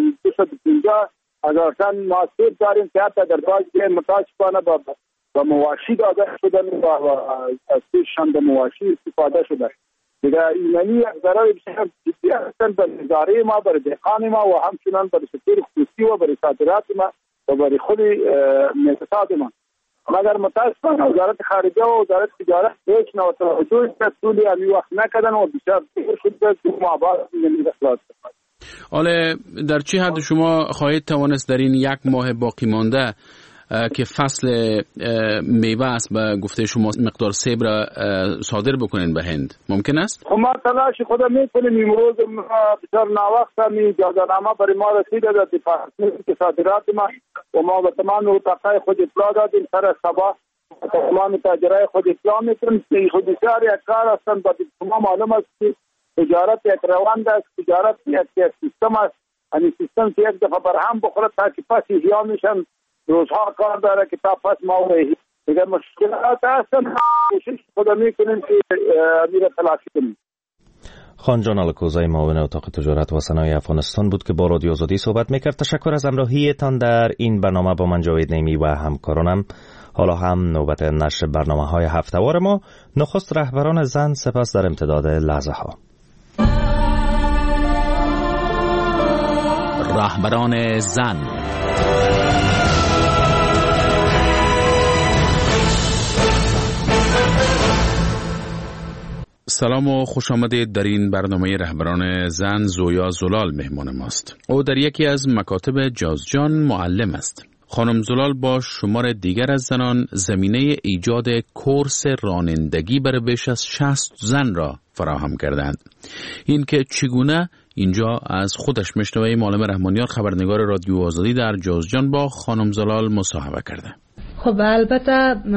250,000 تن ما سیب داریم که حتی در بعضی متاسفانه با مواشی داده شدن و از سیبشان به مواشی استفاده شده. دیگه اینمی یک ضرر بسیار جدی هستن بر اداره ما، بر دهقان ما و همچنان بر سکتور خصوصی و بر صادرات ما و بر خود اقتصاد ما. مگر متاسفانه وزارت خارجه و وزارت تجارت هیچ نوع توجهی به طول همی وقت نکردن و بسیار دیر شده که ما باید این اخلاص کنیم. حالا در چه حد شما خواهید توانست در این 1 ماه باقی مانده که فصل میوه است به گفته شما مقدار سیب را صادر بکنین به هند ممکن است؟ ما تلاش خود میکنیم. امروز بسیار ناوقت همی اجازه‌نامه برای ما رسیده در دیپارتمنت صادرات ما و ما به تمام اتاقای خود اطلاع دادیم. سر صبح تمام تاجرای خود اطلاع میکنیم که خود بسیار یک کار هستند. با شما معلوم است که تجارت یک روند است، تجارت یک سیستم است. این سیستم که یک دفعه برهم بخوره تا که پس احیا میشن روزها کار داره که تا پس ما و دیگر مشکلات هستن. کوشش خود میکنیم که امیر تلاشی کنیم. خانجان الکوزی معاون اتاق تجارت و صنایع افغانستان بود که با رادیو آزادی صحبت میکرد. تشکر از همراهیتان در این برنامه با من جاوید نیمی و همکارانم. حالا هم نوبت نشر برنامه‌های هفته‌وار ما. نخست رهبران زن، سپس در امتداد لحظه‌ها رهبران زن. سلام و خوش آمدید. در این برنامه رهبران زن زویا زلال مهمان ماست. او در یکی از مکاتب جازجان معلم است. خانم زلال با شمار دیگر از زنان زمینه ایجاد کورس رانندگی برای بیش از 60 زن را فراهم کردند. این که چگونه اینجا از خودش میشنویم معلم رحمانیار خبرنگار رادیو آزادی در جازجان با خانم زلال مصاحبه کرده. خب البته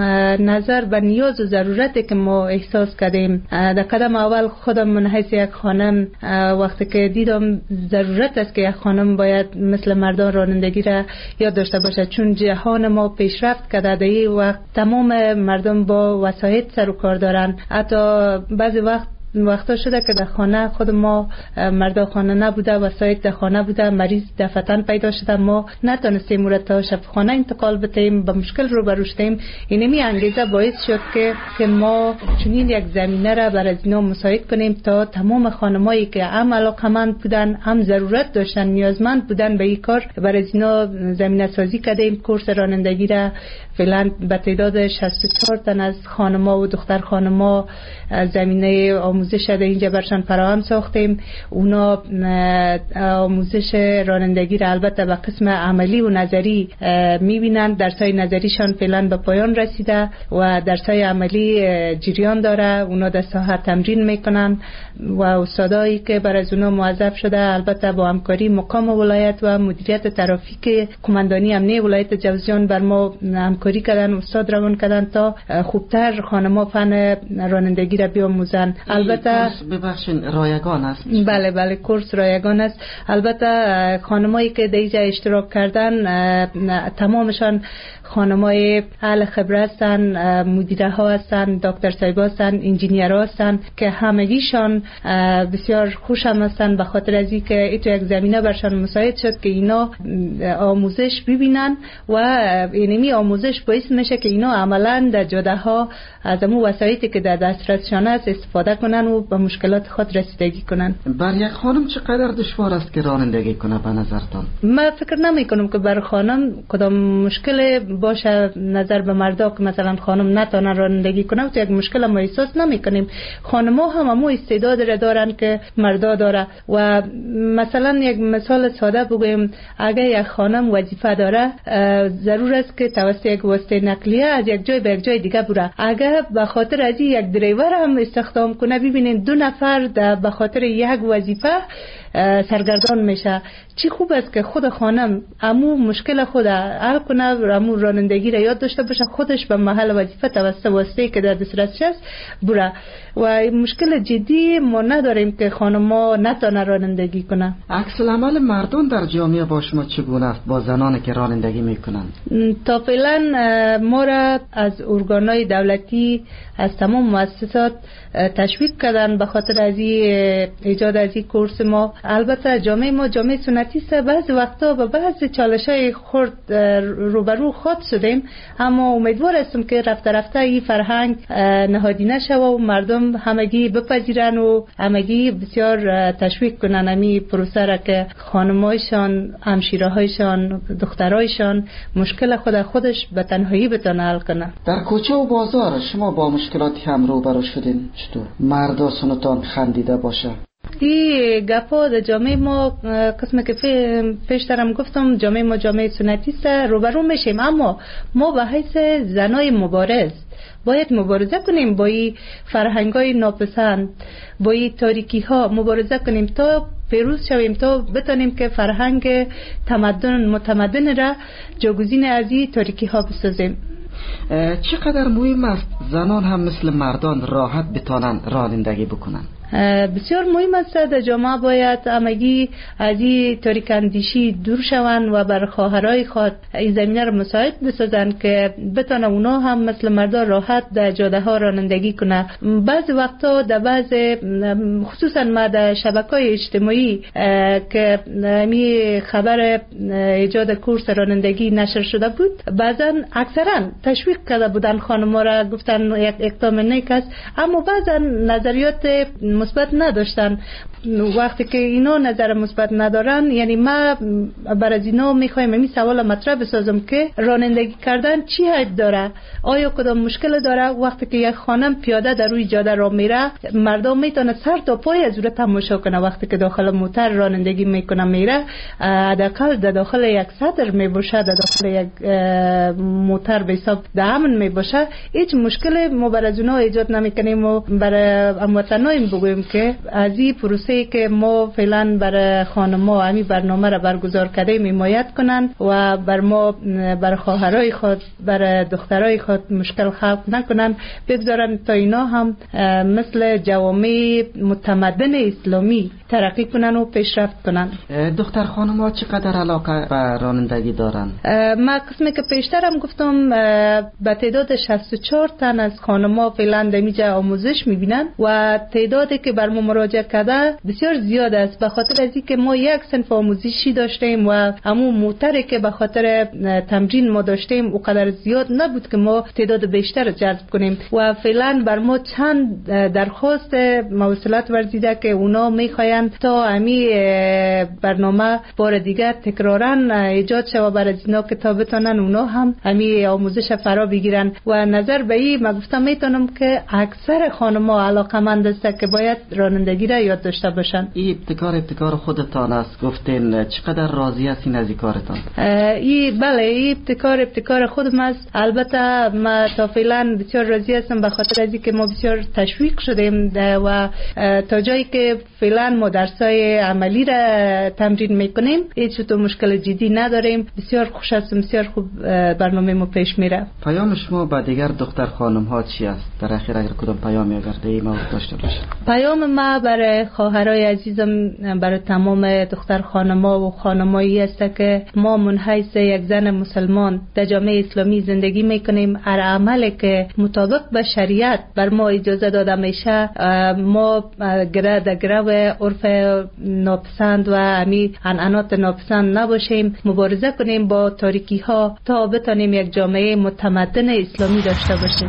نظر به نیاز و ضرورتی که ما احساس کردیم در قدم اول خودم من حیث یک خانم وقتی که دیدم ضرورت است که یک خانم باید مثل مردان رانندگی را یاد داشته باشه، چون جهان ما پیشرفت کرده در این وقت تمام مردم با وسایل سر و کار دارن. حتی بعضی وقتا شده که در خانه خود ما مردا خانه نبوده، وسایل در خانه بوده، مریض دفتن پیدا شده، ما نتونستیم اون تا شفاخانه انتقال بدیم، به مشکل روبرو شدیم. اینمی انگیزه باعث شد که ما چنین یک زمینه را برای اینا مساعد کنیم تا تمام خانمایی که هم علاقمند بودن هم ضرورت داشتن نیازمند بودن به این کار برای اینا زمینه سازی کردیم. کورس رانندگی را فعلا به تعداد 64 تن از خانما و دختر خانما زمینه آموزش در اینجا برشان فراهم ساختیم. اونا آموزش رانندگی را البته به قسم عملی و نظری میبینند. درسای نظریشان فعلا به پایان رسیده و درسای عملی جریان داره. اونا در ساحه تمرین میکنن و استادایی که برای اونا موظف شده البته با همکاری مقام ولایت و مدیریت ترافیک قماندانی امنیه ولایت جوزجان بر ما همکاری کردن، استاد روان کردن تا خوبتر خانما فن رانندگی را بیاموزن. البته ببخشید رایگان است. بله کورس رایگان است. البته خانمایی که در اینجا اشتراک کردن تمامشان خانمای اهل خبره هستن، مدیره ها هستن، دکتر صاحبا هستن، انجینیر ها هستن که همگیشان بسیار خوش هم هستن به خاطر از اینکه این تو یک زمینه برشان مساعد شد که اینا آموزش ببینن و اینمی آموزش باعث میشه که اینا عملا در جاده ها از امو وسایلی که در دسترسشان است استفاده کنن و به مشکلات خود رسیدگی کنن. بر یک خانم چقدر دشوار است که رانندگی کنه به نظرتان؟ من فکر نمی کنم که بر خانم کدام مشکل باشه نظر به مردا که مثلا خانم نتونه رانندگی کنه و تو یک مشکل ما احساس نمی کنیم. خانم‌ها هم استعداد را دارن که مردا داره و مثلا یک مثال ساده بگویم اگر یک خانم وظیفه داره ضرور است که توسط یک واسطه نقلیه از یک جای به یک جای دیگه بره. اگر به خاطر از یک دریور هم استخدام کنه ببینید 2 نفر به خاطر یک وظیفه سرگردان میشه. چی خوب است که خود خانم امو مشکل خود حل کنه، امو رانندگی را یاد داشته باشه، خودش به محل وظیفه توسط واسطه‌ای که در دسترسش است بره و مشکل جدی ما نداریم که خانم‌ها نتونه رانندگی کنه. عکس العمل مردان در جامعه با شما چگونه است با زنانی که رانندگی میکنند؟ تا فعلا ما را از ارگان‌های دولتی از تمام مؤسسات تشویق کردن به خاطر از ایجاد از این کورس ما. البته جامعه ما جامعه سنتی است، بعضی وقتا با بعضی چالش‌های خرد روبرو خود شدیم، اما امیدوار هستم که رفته رفته این فرهنگ نهادینه شود و مردم همگی بپذیرن و همگی بسیار تشویق کنن امی پروسه را که خانمایشان، همشیرهایشان، دخترایشان مشکل خودش به تنهایی بتونه حل کنن. در کوچه و بازار شما با مشکلاتی هم روبرو شدین؟ چطور مردا سنتان خندیده باشه؟ این گپا در جامعه ما قسمه که پیشترم گفتم جامعه ما جامعه سنتی است روبرو میشیم، اما ما به حیث زنای مبارز باید مبارزه کنیم با این فرهنگای ناپسند، با این تاریکی ها مبارزه کنیم تا پیروز شویم، تا بتونیم که فرهنگ متمدن را جاگزین از این تاریکی ها بسازیم. چقدر مهم است زنان هم مثل مردان راحت بتونن رانندگی بکنن؟ بسیار مهم است. در جامعه باید همگی از این تاریک اندیشی دور شوند و بر خواهرای خود این زمینه را مساعد بسازند که بتونه اونا هم مثل مردا راحت در جاده ها رانندگی کنه. بعضی وقتا در بعض خصوصا ما در شبکه‌های اجتماعی که می خبر ایجاد کورس رانندگی نشر شده بود، بعضا اکثرا تشویق کرده بودن خانم‌ها را، گفتن یک اقدام نیک است، اما بعضا نظریات مثبت نداشتن. وقتی که اینا نظر مثبت ندارن، یعنی ما بر از اینا میخوایم این سوال مطرح بسازم که رانندگی کردن چی عیب داره؟ آیا کدام مشکل داره؟ وقتی که یک خانم پیاده در روی جاده را میره، مردم میتونه سر تا پای از او تماشا کنه. وقتی که داخل موتر رانندگی میکنه میره، حداقل در داخل یک سطر میباشه، در داخل یک موتر به حساب امن میباشه، هیچ مشکل ما بر از اونها ایجاد نمیکنیم. و برای هموطنان بگویم که از این پروسه که ما فعلا برای خانم‌ها همین برنامه را برگزار کردیم حمایت کنن و بر ما، بر خواهرای خود، بر دخترای خود مشکل خلق نکنن، بگذارن تا اینا هم مثل جوامع متمدن اسلامی ترقی کنن و پیشرفت کنن. دختر خانم‌ها چقدر علاقه به رانندگی دارن؟ ما قسمی که پیشترم گفتم به تعداد 64 تن از خانم‌ها فعلا در اینجا آموزش میبینن و تعدادی که بر ما مراجعه کرده بسیار زیاد است، به خاطر از اینکه ما یک صنف آموزشی داشتیم و همون موتری که به خاطر تمرین ما داشتیم اونقدر زیاد نبود که ما تعداد بیشتر جذب کنیم و فعلا بر ما چند درخواست موصلت ورزیده که اونا میخواین تا همی برنامه بار دیگر تکرارن ایجاد شود بر از اینا که تا بتونن اونا هم همی آموزش فرا بگیرن. و نظر به این من گفتم میتونم که اکثر خانم‌ها علاقه‌مند است که باید رانندگی را یاد داشته باشن. این ابتکار خودتان است، گفتین چقدر راضی هستین از این کارتان؟ بله، این ابتکار خودم است. البته ما تا فعلا بسیار راضی هستم به خاطر از اینکه ما بسیار تشویق شدیم و تا جایی که فعلا ما درسای عملی را تمرین میکنیم هیچ تو مشکل جدی نداریم. بسیار خوش هستم، بسیار خوب برنامه ما پیش میره. پیام شما با دیگر دختر خانم ها چی است؟ در اخیر اگر کدام پیامی اگر در ما داشته باشه؟ پیام ما برای خواهرای عزیزم، برای تمام دختر خانم‌ها و خانمایی است که ما منحیث یک زن مسلمان در جامعه اسلامی زندگی میکنیم. هر عملی که مطابق به شریعت بر ما اجازه داده میشه ما در گرو عرف ناپسند و همی عنعنات ناپسند نباشیم، مبارزه کنیم با تاریکی ها تا بتانیم یک جامعه متمدن اسلامی داشته باشیم.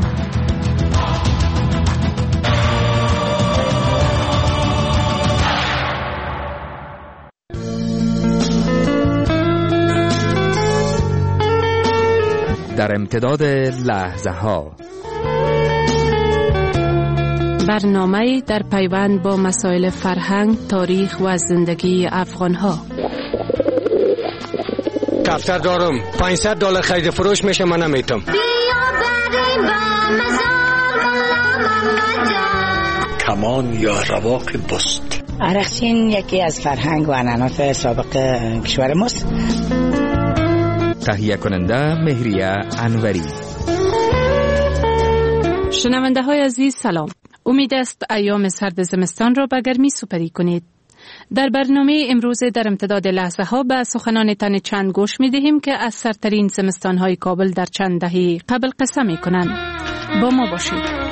در امتداد لحظه ها، برنامه در پیوند با مسائل فرهنگ، تاریخ و زندگی افغان ها. دفتر دارم $500 خرید فروش میشه، من نمیتم. کمان یا رواق بست. عرقچین یکی از فرهنگ و عنعنات سابق کشور ماست. تهیه کننده مهریه انوری. شنونده های عزیز سلام. امید است ایام سرد زمستان را به گرمی سپری کنید. در برنامه امروز در امتداد لحظه ها به سخنان تن چند گوش می دهیم که از سرترین زمستان های کابل در چند دهه قبل قصه می کنند. با ما باشید.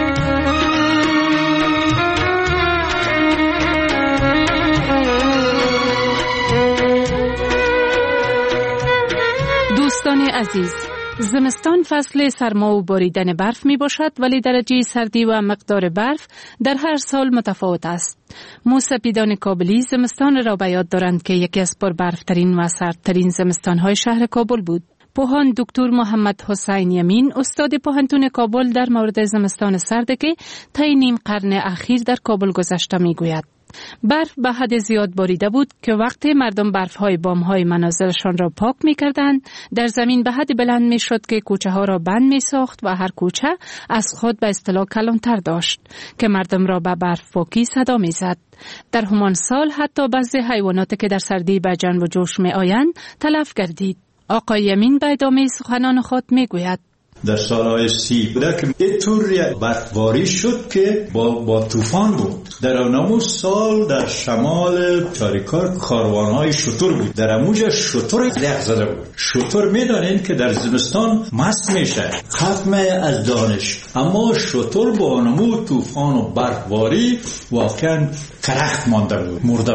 دوستان عزیز، زمستان فصل سرما و باریدن برف می باشد، ولی درجه سردی و مقدار برف در هر سال متفاوت است. موسپیدان کابلی زمستان را به یاد دارند که یکی از پربرفترین و سردترین زمستان‌های شهر کابل بود. پوهان دکتر محمد حسین یمین، استاد پوهنتون کابل، در مورد زمستان سرد که طی نیم قرن اخیر در کابل گذشته می گوید. برف به حد زیاد باریده بود که وقتی مردم برف‌های بام‌های منازلشان را پاک می‌کردند، در زمین به حد بلند می‌شد که کوچه‌ها را بند می‌ساخت و هر کوچه از خود به اصطلاح کلانتر داشت که مردم را به برف پاکی صدا می‌زد. در همان سال حتی بعضی حیواناتی که در سردی به جنب و جوش می‌آیند تلف گردید. آقای یمین به ادامه سخنان خود می‌گوید: در سالهای 30 بوده که اینطور برفباری شد که با طوفان بود. در اونمو سال در شمال چاریکار کاروانهای شتر بود. در اموجه شتر یخ زده بود. شتر میدانین که در زمستان مست میشه، ختم از دانش، اما شتر با اونمو طوفان و برفباری واقعا کرخت مانده بود، مرده بود.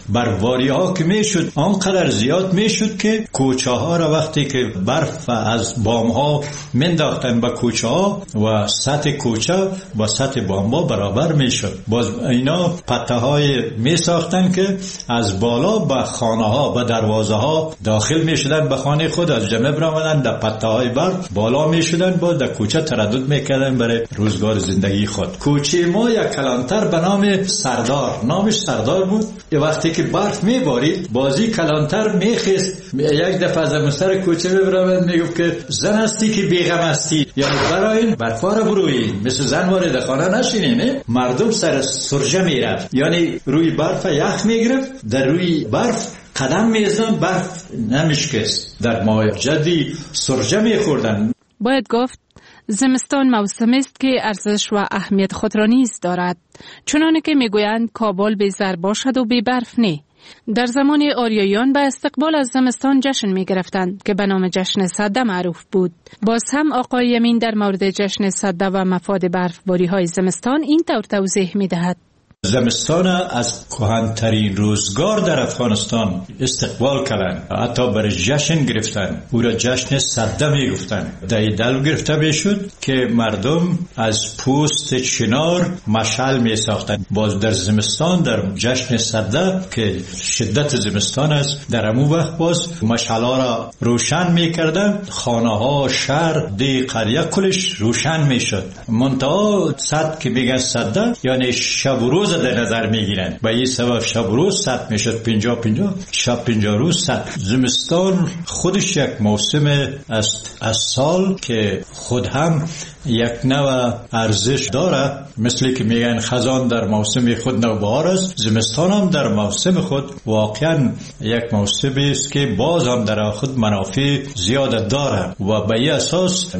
برفباری ها که میشد آنقدر زیاد میشد که کوچه ها را وقتی که برف از بام ها منداختن به کوچه ها و سطح کوچه با سطح بام ها برابر میشد. باز اینا پته های می ساختن که از بالا به خانه ها به دروازه ها داخل می شدن، به خانه خود از جمع برآمدن در پته های برف بالا می شدن، باز در کوچه تردد می کردن برای روزگار زندگی خود. کوچه ما یک کلانتر به نام سردار، نامش سردار بود. وقتی که برف می بارید بازی کلانتر می خیست، یک دفعه از مستر کوچه می برآمد می گفت که زن هستی که بیغم هستی، یعنی براین برفا را بروین، مثل زن وارد خانه نشینین. مردم سر سرجه می رفت، یعنی روی برف یخ می گرفت، در روی برف قدم میزدن، برف نمیشکست. در ماه جدی سرجه میخوردن. باید گفت زمستان موسمی است که ارزش و اهمیت خود را نیز دارد، چنانه که میگویند کابل بی زر باشد و بی برف نه. در زمان آریاییان به استقبال از زمستان جشن می گرفتند که به نام جشن سده معروف بود. باز هم آقای یمین در مورد جشن سده و مفاد برفباری های زمستان این طور توضیح می دهد: زمستان از کهن‌ترین روزگار در افغانستان استقبال کردند، حتی برای جشن گرفتن، او را جشن سده می گفتن. در دل گرفته میشد که مردم از پوست چنار مشعل می ساختند. باز در زمستان در جشن سده که شدت زمستان است، در امو وقت باز مشعل‌ها را روشن می کردن، خانه ها، شهر، دی قریه کلش روشن می شد. منتها صد که میگن سده یعنی شب و روز در نظر میگیرند، به این سبب شب و روز صد میشد، 50 شب 50 روز صد. زمستان خودش یک موسم است از سال که خود هم یک نوع ارزش داره، مثل که میگن خزان در موسم خود نوبهار است، زمستان هم در موسم خود واقعا یک موسم است که باز هم در خود منافع زیاد داره و به این اساس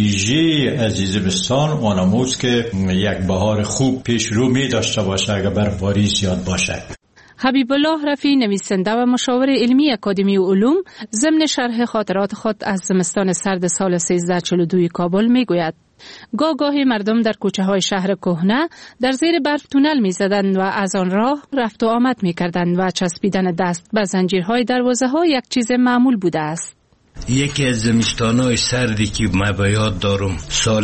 نتیجه از زمستان آنموز که یک بهار خوب پیش رو می داشته باشه اگر برفباری زیاد باشه. حبیب الله رفیع، نویسنده و مشاور علمی اکادمی علوم، ضمن شرح خاطرات خود از زمستان سرد سال 1342 کابل میگوید: گاهی مردم در کوچه های شهر کهنه در زیر برف تونل می زدند و از آن راه رفت و آمد می کردند و چسبیدن دست به زنجیرهای دروازه ها یک چیز معمول بوده است. یکی از زمستانهای سردی که من به یاد دارم سال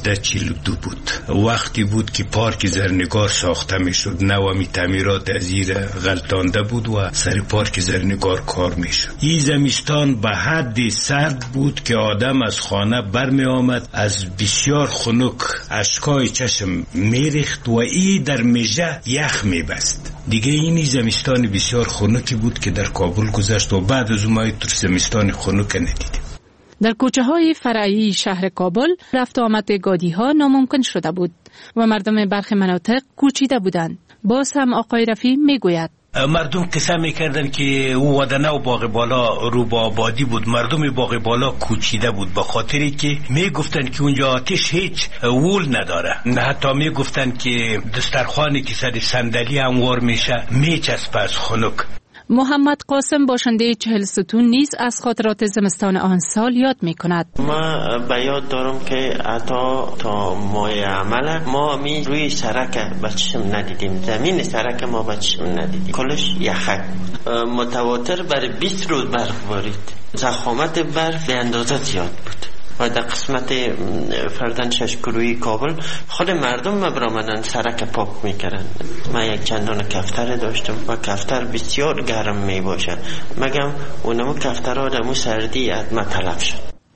1342 بود. وقتی بود که پارک زرنگار ساخته می شد، نوامی تعمیرات از زیر غلطانده بود و سر پارک زرنگار کار می شد. این زمستان به حد سرد بود که آدم از خانه برمی آمد، از بسیار خنک اشکای چشم می ریخت و این در میجه یخ می بست. دیگه این زمستان بسیار خنکی بود که در کابل گذشت و بعد از اون زمستان خنک ندیدیم. در کوچه های فرعی شهر کابل رفت و آمد گادی ها ناممکن شده بود و مردم برخی مناطق کوچیده بودند. باز هم آقای رفیع میگوید: مردم قصه میکردن که او ودنه و باغ بالا رو با آبادی بود، مردم باغ بالا کوچیده بود، به خاطری که میگفتن که اونجا آتش هیچ وول نداره. حتی میگفتن که دسترخوانی که سر صندلی هموار میشه میچسبه از خنک. محمد قاسم، باشنده 40 ستون، نیز از خاطرات زمستان آن سال یاد می کند. ما به یاد دارم که حتی تا ماه عمل ما می روی سرک بچشم ندیدیم، زمین سرک ما بچشم ندیدیم، کلش یخک بود. متواتر برای 20 روز برف بارید. ضخامت برف به اندازه زیاد بود و در قسمت فردن ششکروی کابل خود مردم مبرامدن سرک پاک میکردن. من یک چندان کفتر داشتم و کفتر بسیار گرم میباشد، مگم اونمو کفتر آدمو سردی از ما طلب شد.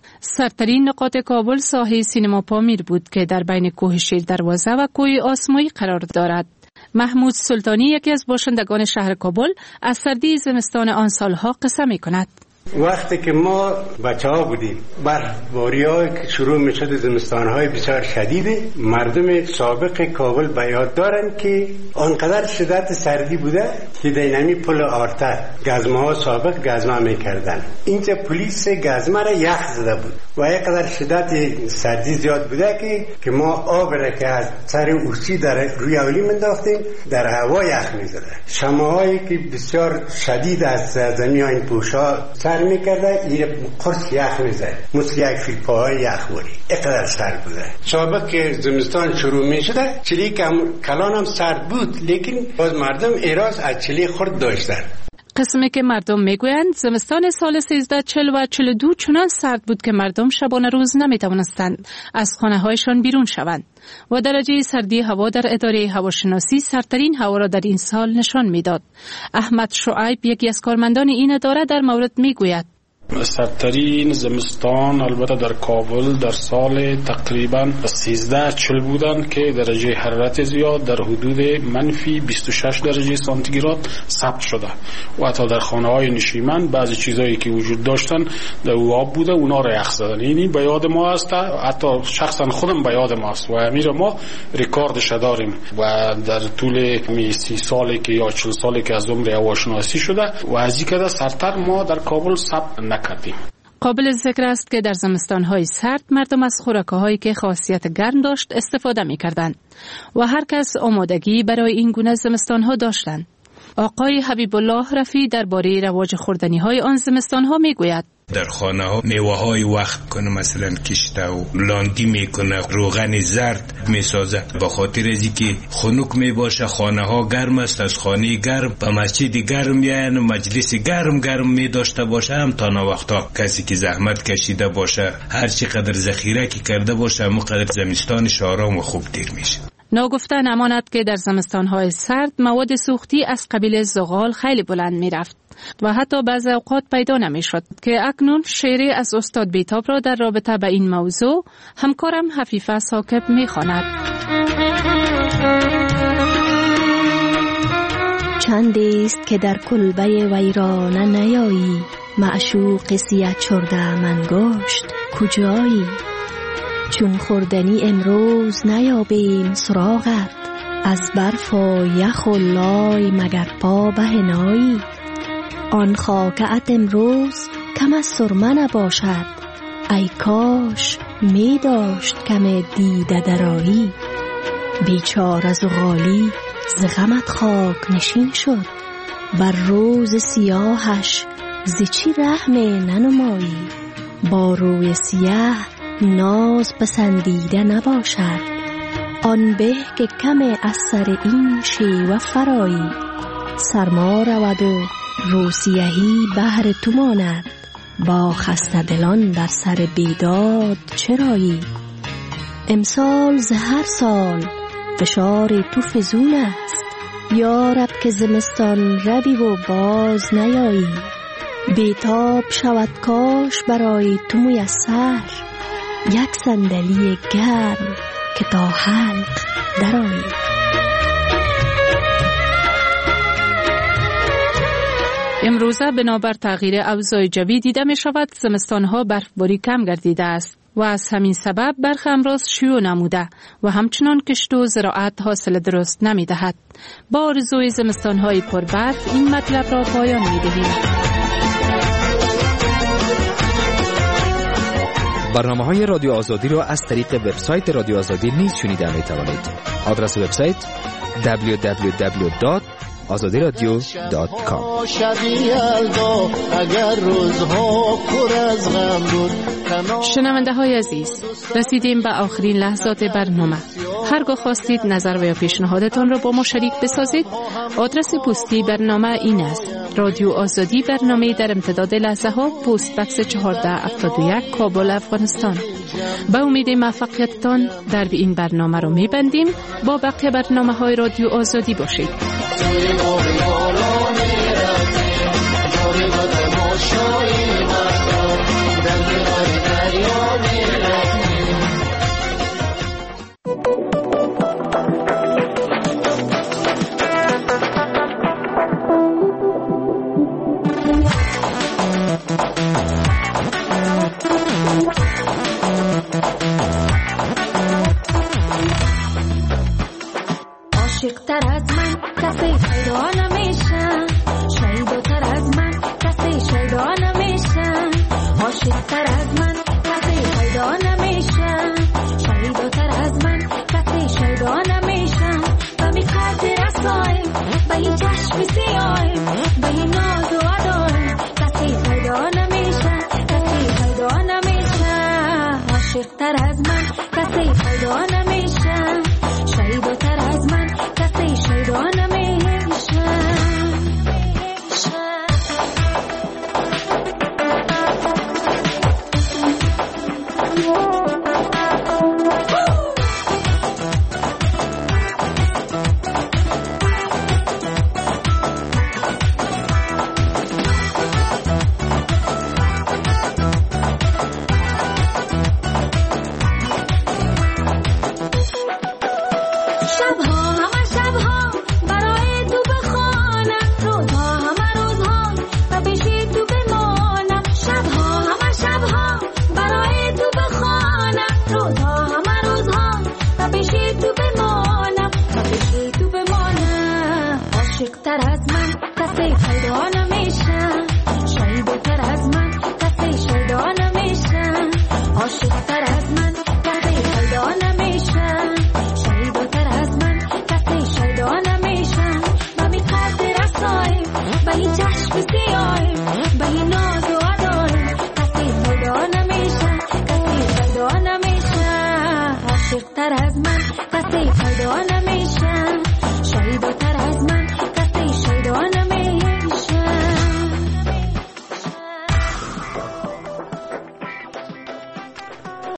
سرترین نقاط کابل ساحه سینما پامیر بود که در بین کوه شیر دروازه و کوه آسمایی قرار دارد. محمود سلطانی، یکی از باشندگان شهر کابل، از سردی زمستان آن سالها قصه میکند. وقتی که ما بچه ها بودیم، برفباری ها که شروع می شد، زمستان های بسیار شدیده، مردم سابق کابل به یاد دارن که آنقدر شدت سردی بوده که دینمی پل آرته گزمه ها سابق گزمه می کردن. اینجا پلیس گزمه را یخ زده بود و اینقدر شدت سردی زیاد بوده که ما آب را که از سر اوسی در روی اولی منداختیم در هوا یخ می زده. شماهایی که بسیار شدید از زمین ها این پوشا سر روشن میکرده این قرص یخ میزد مثل یک فیل پاهای یخ بوری اقدر سرد بوده. سابق که زمستان شروع میشده چلی کلان هم سرد بود لیکن باز مردم اعراض از چلی خورد داشتن. قسمی که مردم میگویند زمستان سال 1340 و 42 چنان سرد بود که مردم شبانه روز نمیتوانستند از خانه هایشان بیرون شوند و درجه سردی هوا در اداره هواشناسی سردترین هوا را در این سال نشان میداد. احمد شعیب یکی از کارمندان این اداره در مورد میگوید سردترین زمستان البته در کابل در سال تقریبا 1340 بودند که درجه حرارت زیاد در حدود منفی 26 درجه سانتیگراد ثبت شده و حتی در خانه های نشیمن بعضی چیزایی که وجود داشتن در آب بوده اونا را یخ زدن. اینی به یاد ما است، حتی شخصا خودم به یاد ما است و امیر ما رکوردش داریم و در طول 30 سالی که یا 40 سالی که از عمر هواشناسی شده و از این که سرتر ما در کابل ثبت نکردیم. قابل ذکر است که در زمستان‌های سرد مردم از خوراک‌هایی که خاصیت گرم داشت استفاده می‌کردند و هر کس آمادگی برای این گونه زمستان‌ها داشتند. آقای حبیب الله رفی درباره رواج خوردنی‌های آن زمستان‌ها می‌گوید در خانه ها میوه های وقت کنه مثلا کشته و لاندی میکنه روغن زرد میسازه به خاطر از اینکه خنک میباشه خانه ها گرم است از خانه گرم به مسجد گرم یعنی مجلس گرم میداشته باشه هم تا وقتا کسی که زحمت کشیده باشه هر چقدر ذخیره که کرده باشه همونقدر زمستانش آرام و خوب دیر میشه. ناگفته نماند که در زمستان‌های سرد مواد سوختی از قبیل زغال خیلی بلند می‌رفت و حتی بعض اوقات پیدا نمی‌شد که اکنون شعری از استاد بیتاب را در رابطه با این موضوع همکارم حفیفه ثاقب می‌خواند. چندیست که در کلبه ویرانه نیایی، معشوق سیه چرده منگشت کجایی؟ چون خوردنی امروز نیابیم سراغت، از برف و یخ و لای مگر پا بهنایی؟ آن خاکت امروز کم از سرمه نباشد، ای کاش می داشت کم دیده درایی. بیچاره زغالی ز غمت خاک نشین شد، بر روز سیاهش ز چی رحم ننمایی؟ با روی سیاه ناز پسندیده نباشد، آن به که کم از سر این شیوه فرایی. سرما رود و روسیهی بهر تو ماند، با خسته دلان در سر بیداد چرایی؟ امسال ز هر سال فشار تو فزون است، یارب که زمستان روی و باز نیایی. بیتاب شود کاش برای تو میسر، یک صندلی گرم که تا حلق درآیی. امروزه بنابر تغییر اوضاع جوی دیده می شود زمستانها برفباری کم گردیده است و از همین سبب برخی امراض شیوع نموده و همچنان کشت و زراعت حاصل درست نمی دهد. با آرزوی زمستانهای پربرف این مطلب را پایان می دهیم. برنامه‌های رادیو آزادی را از طریق وبسایت رادیو آزادی نیز شنیده می‌توانید. آدرس وبسایت www.azadiradio.com. شنونده های عزیز، رسیدیم به آخرین لحظات برنامه. هرگاه خواستید نظر و یا پیشنهادتان را با ما شریک بسازید، آدرس پستی برنامه این است: رادیو آزادی، برنامه در امتداد لحظه ها، پست بکس 1471 کابل، افغانستان. با امید موفقیتتان در این برنامه رو میبندیم. با بقیه برنامه های رادیو آزادی باشید. عاشق‌تر از من کسی پیدا نمیشن، شیداتر از من کسی شیدا نمیشن. عاشق‌تر از من کسی پیدا نمیشن، شیداتر از من کسی شیدا نمیشن. و می کسی رسایم به این چشم سیایم، به این ناز و ادایم، کسی پیدا نمیشن. عاشق‌تر از من کسی پیدا نمیشه شیداتر از من کسی شیدا نمیشه عاشق‌تر از من کسی پیدا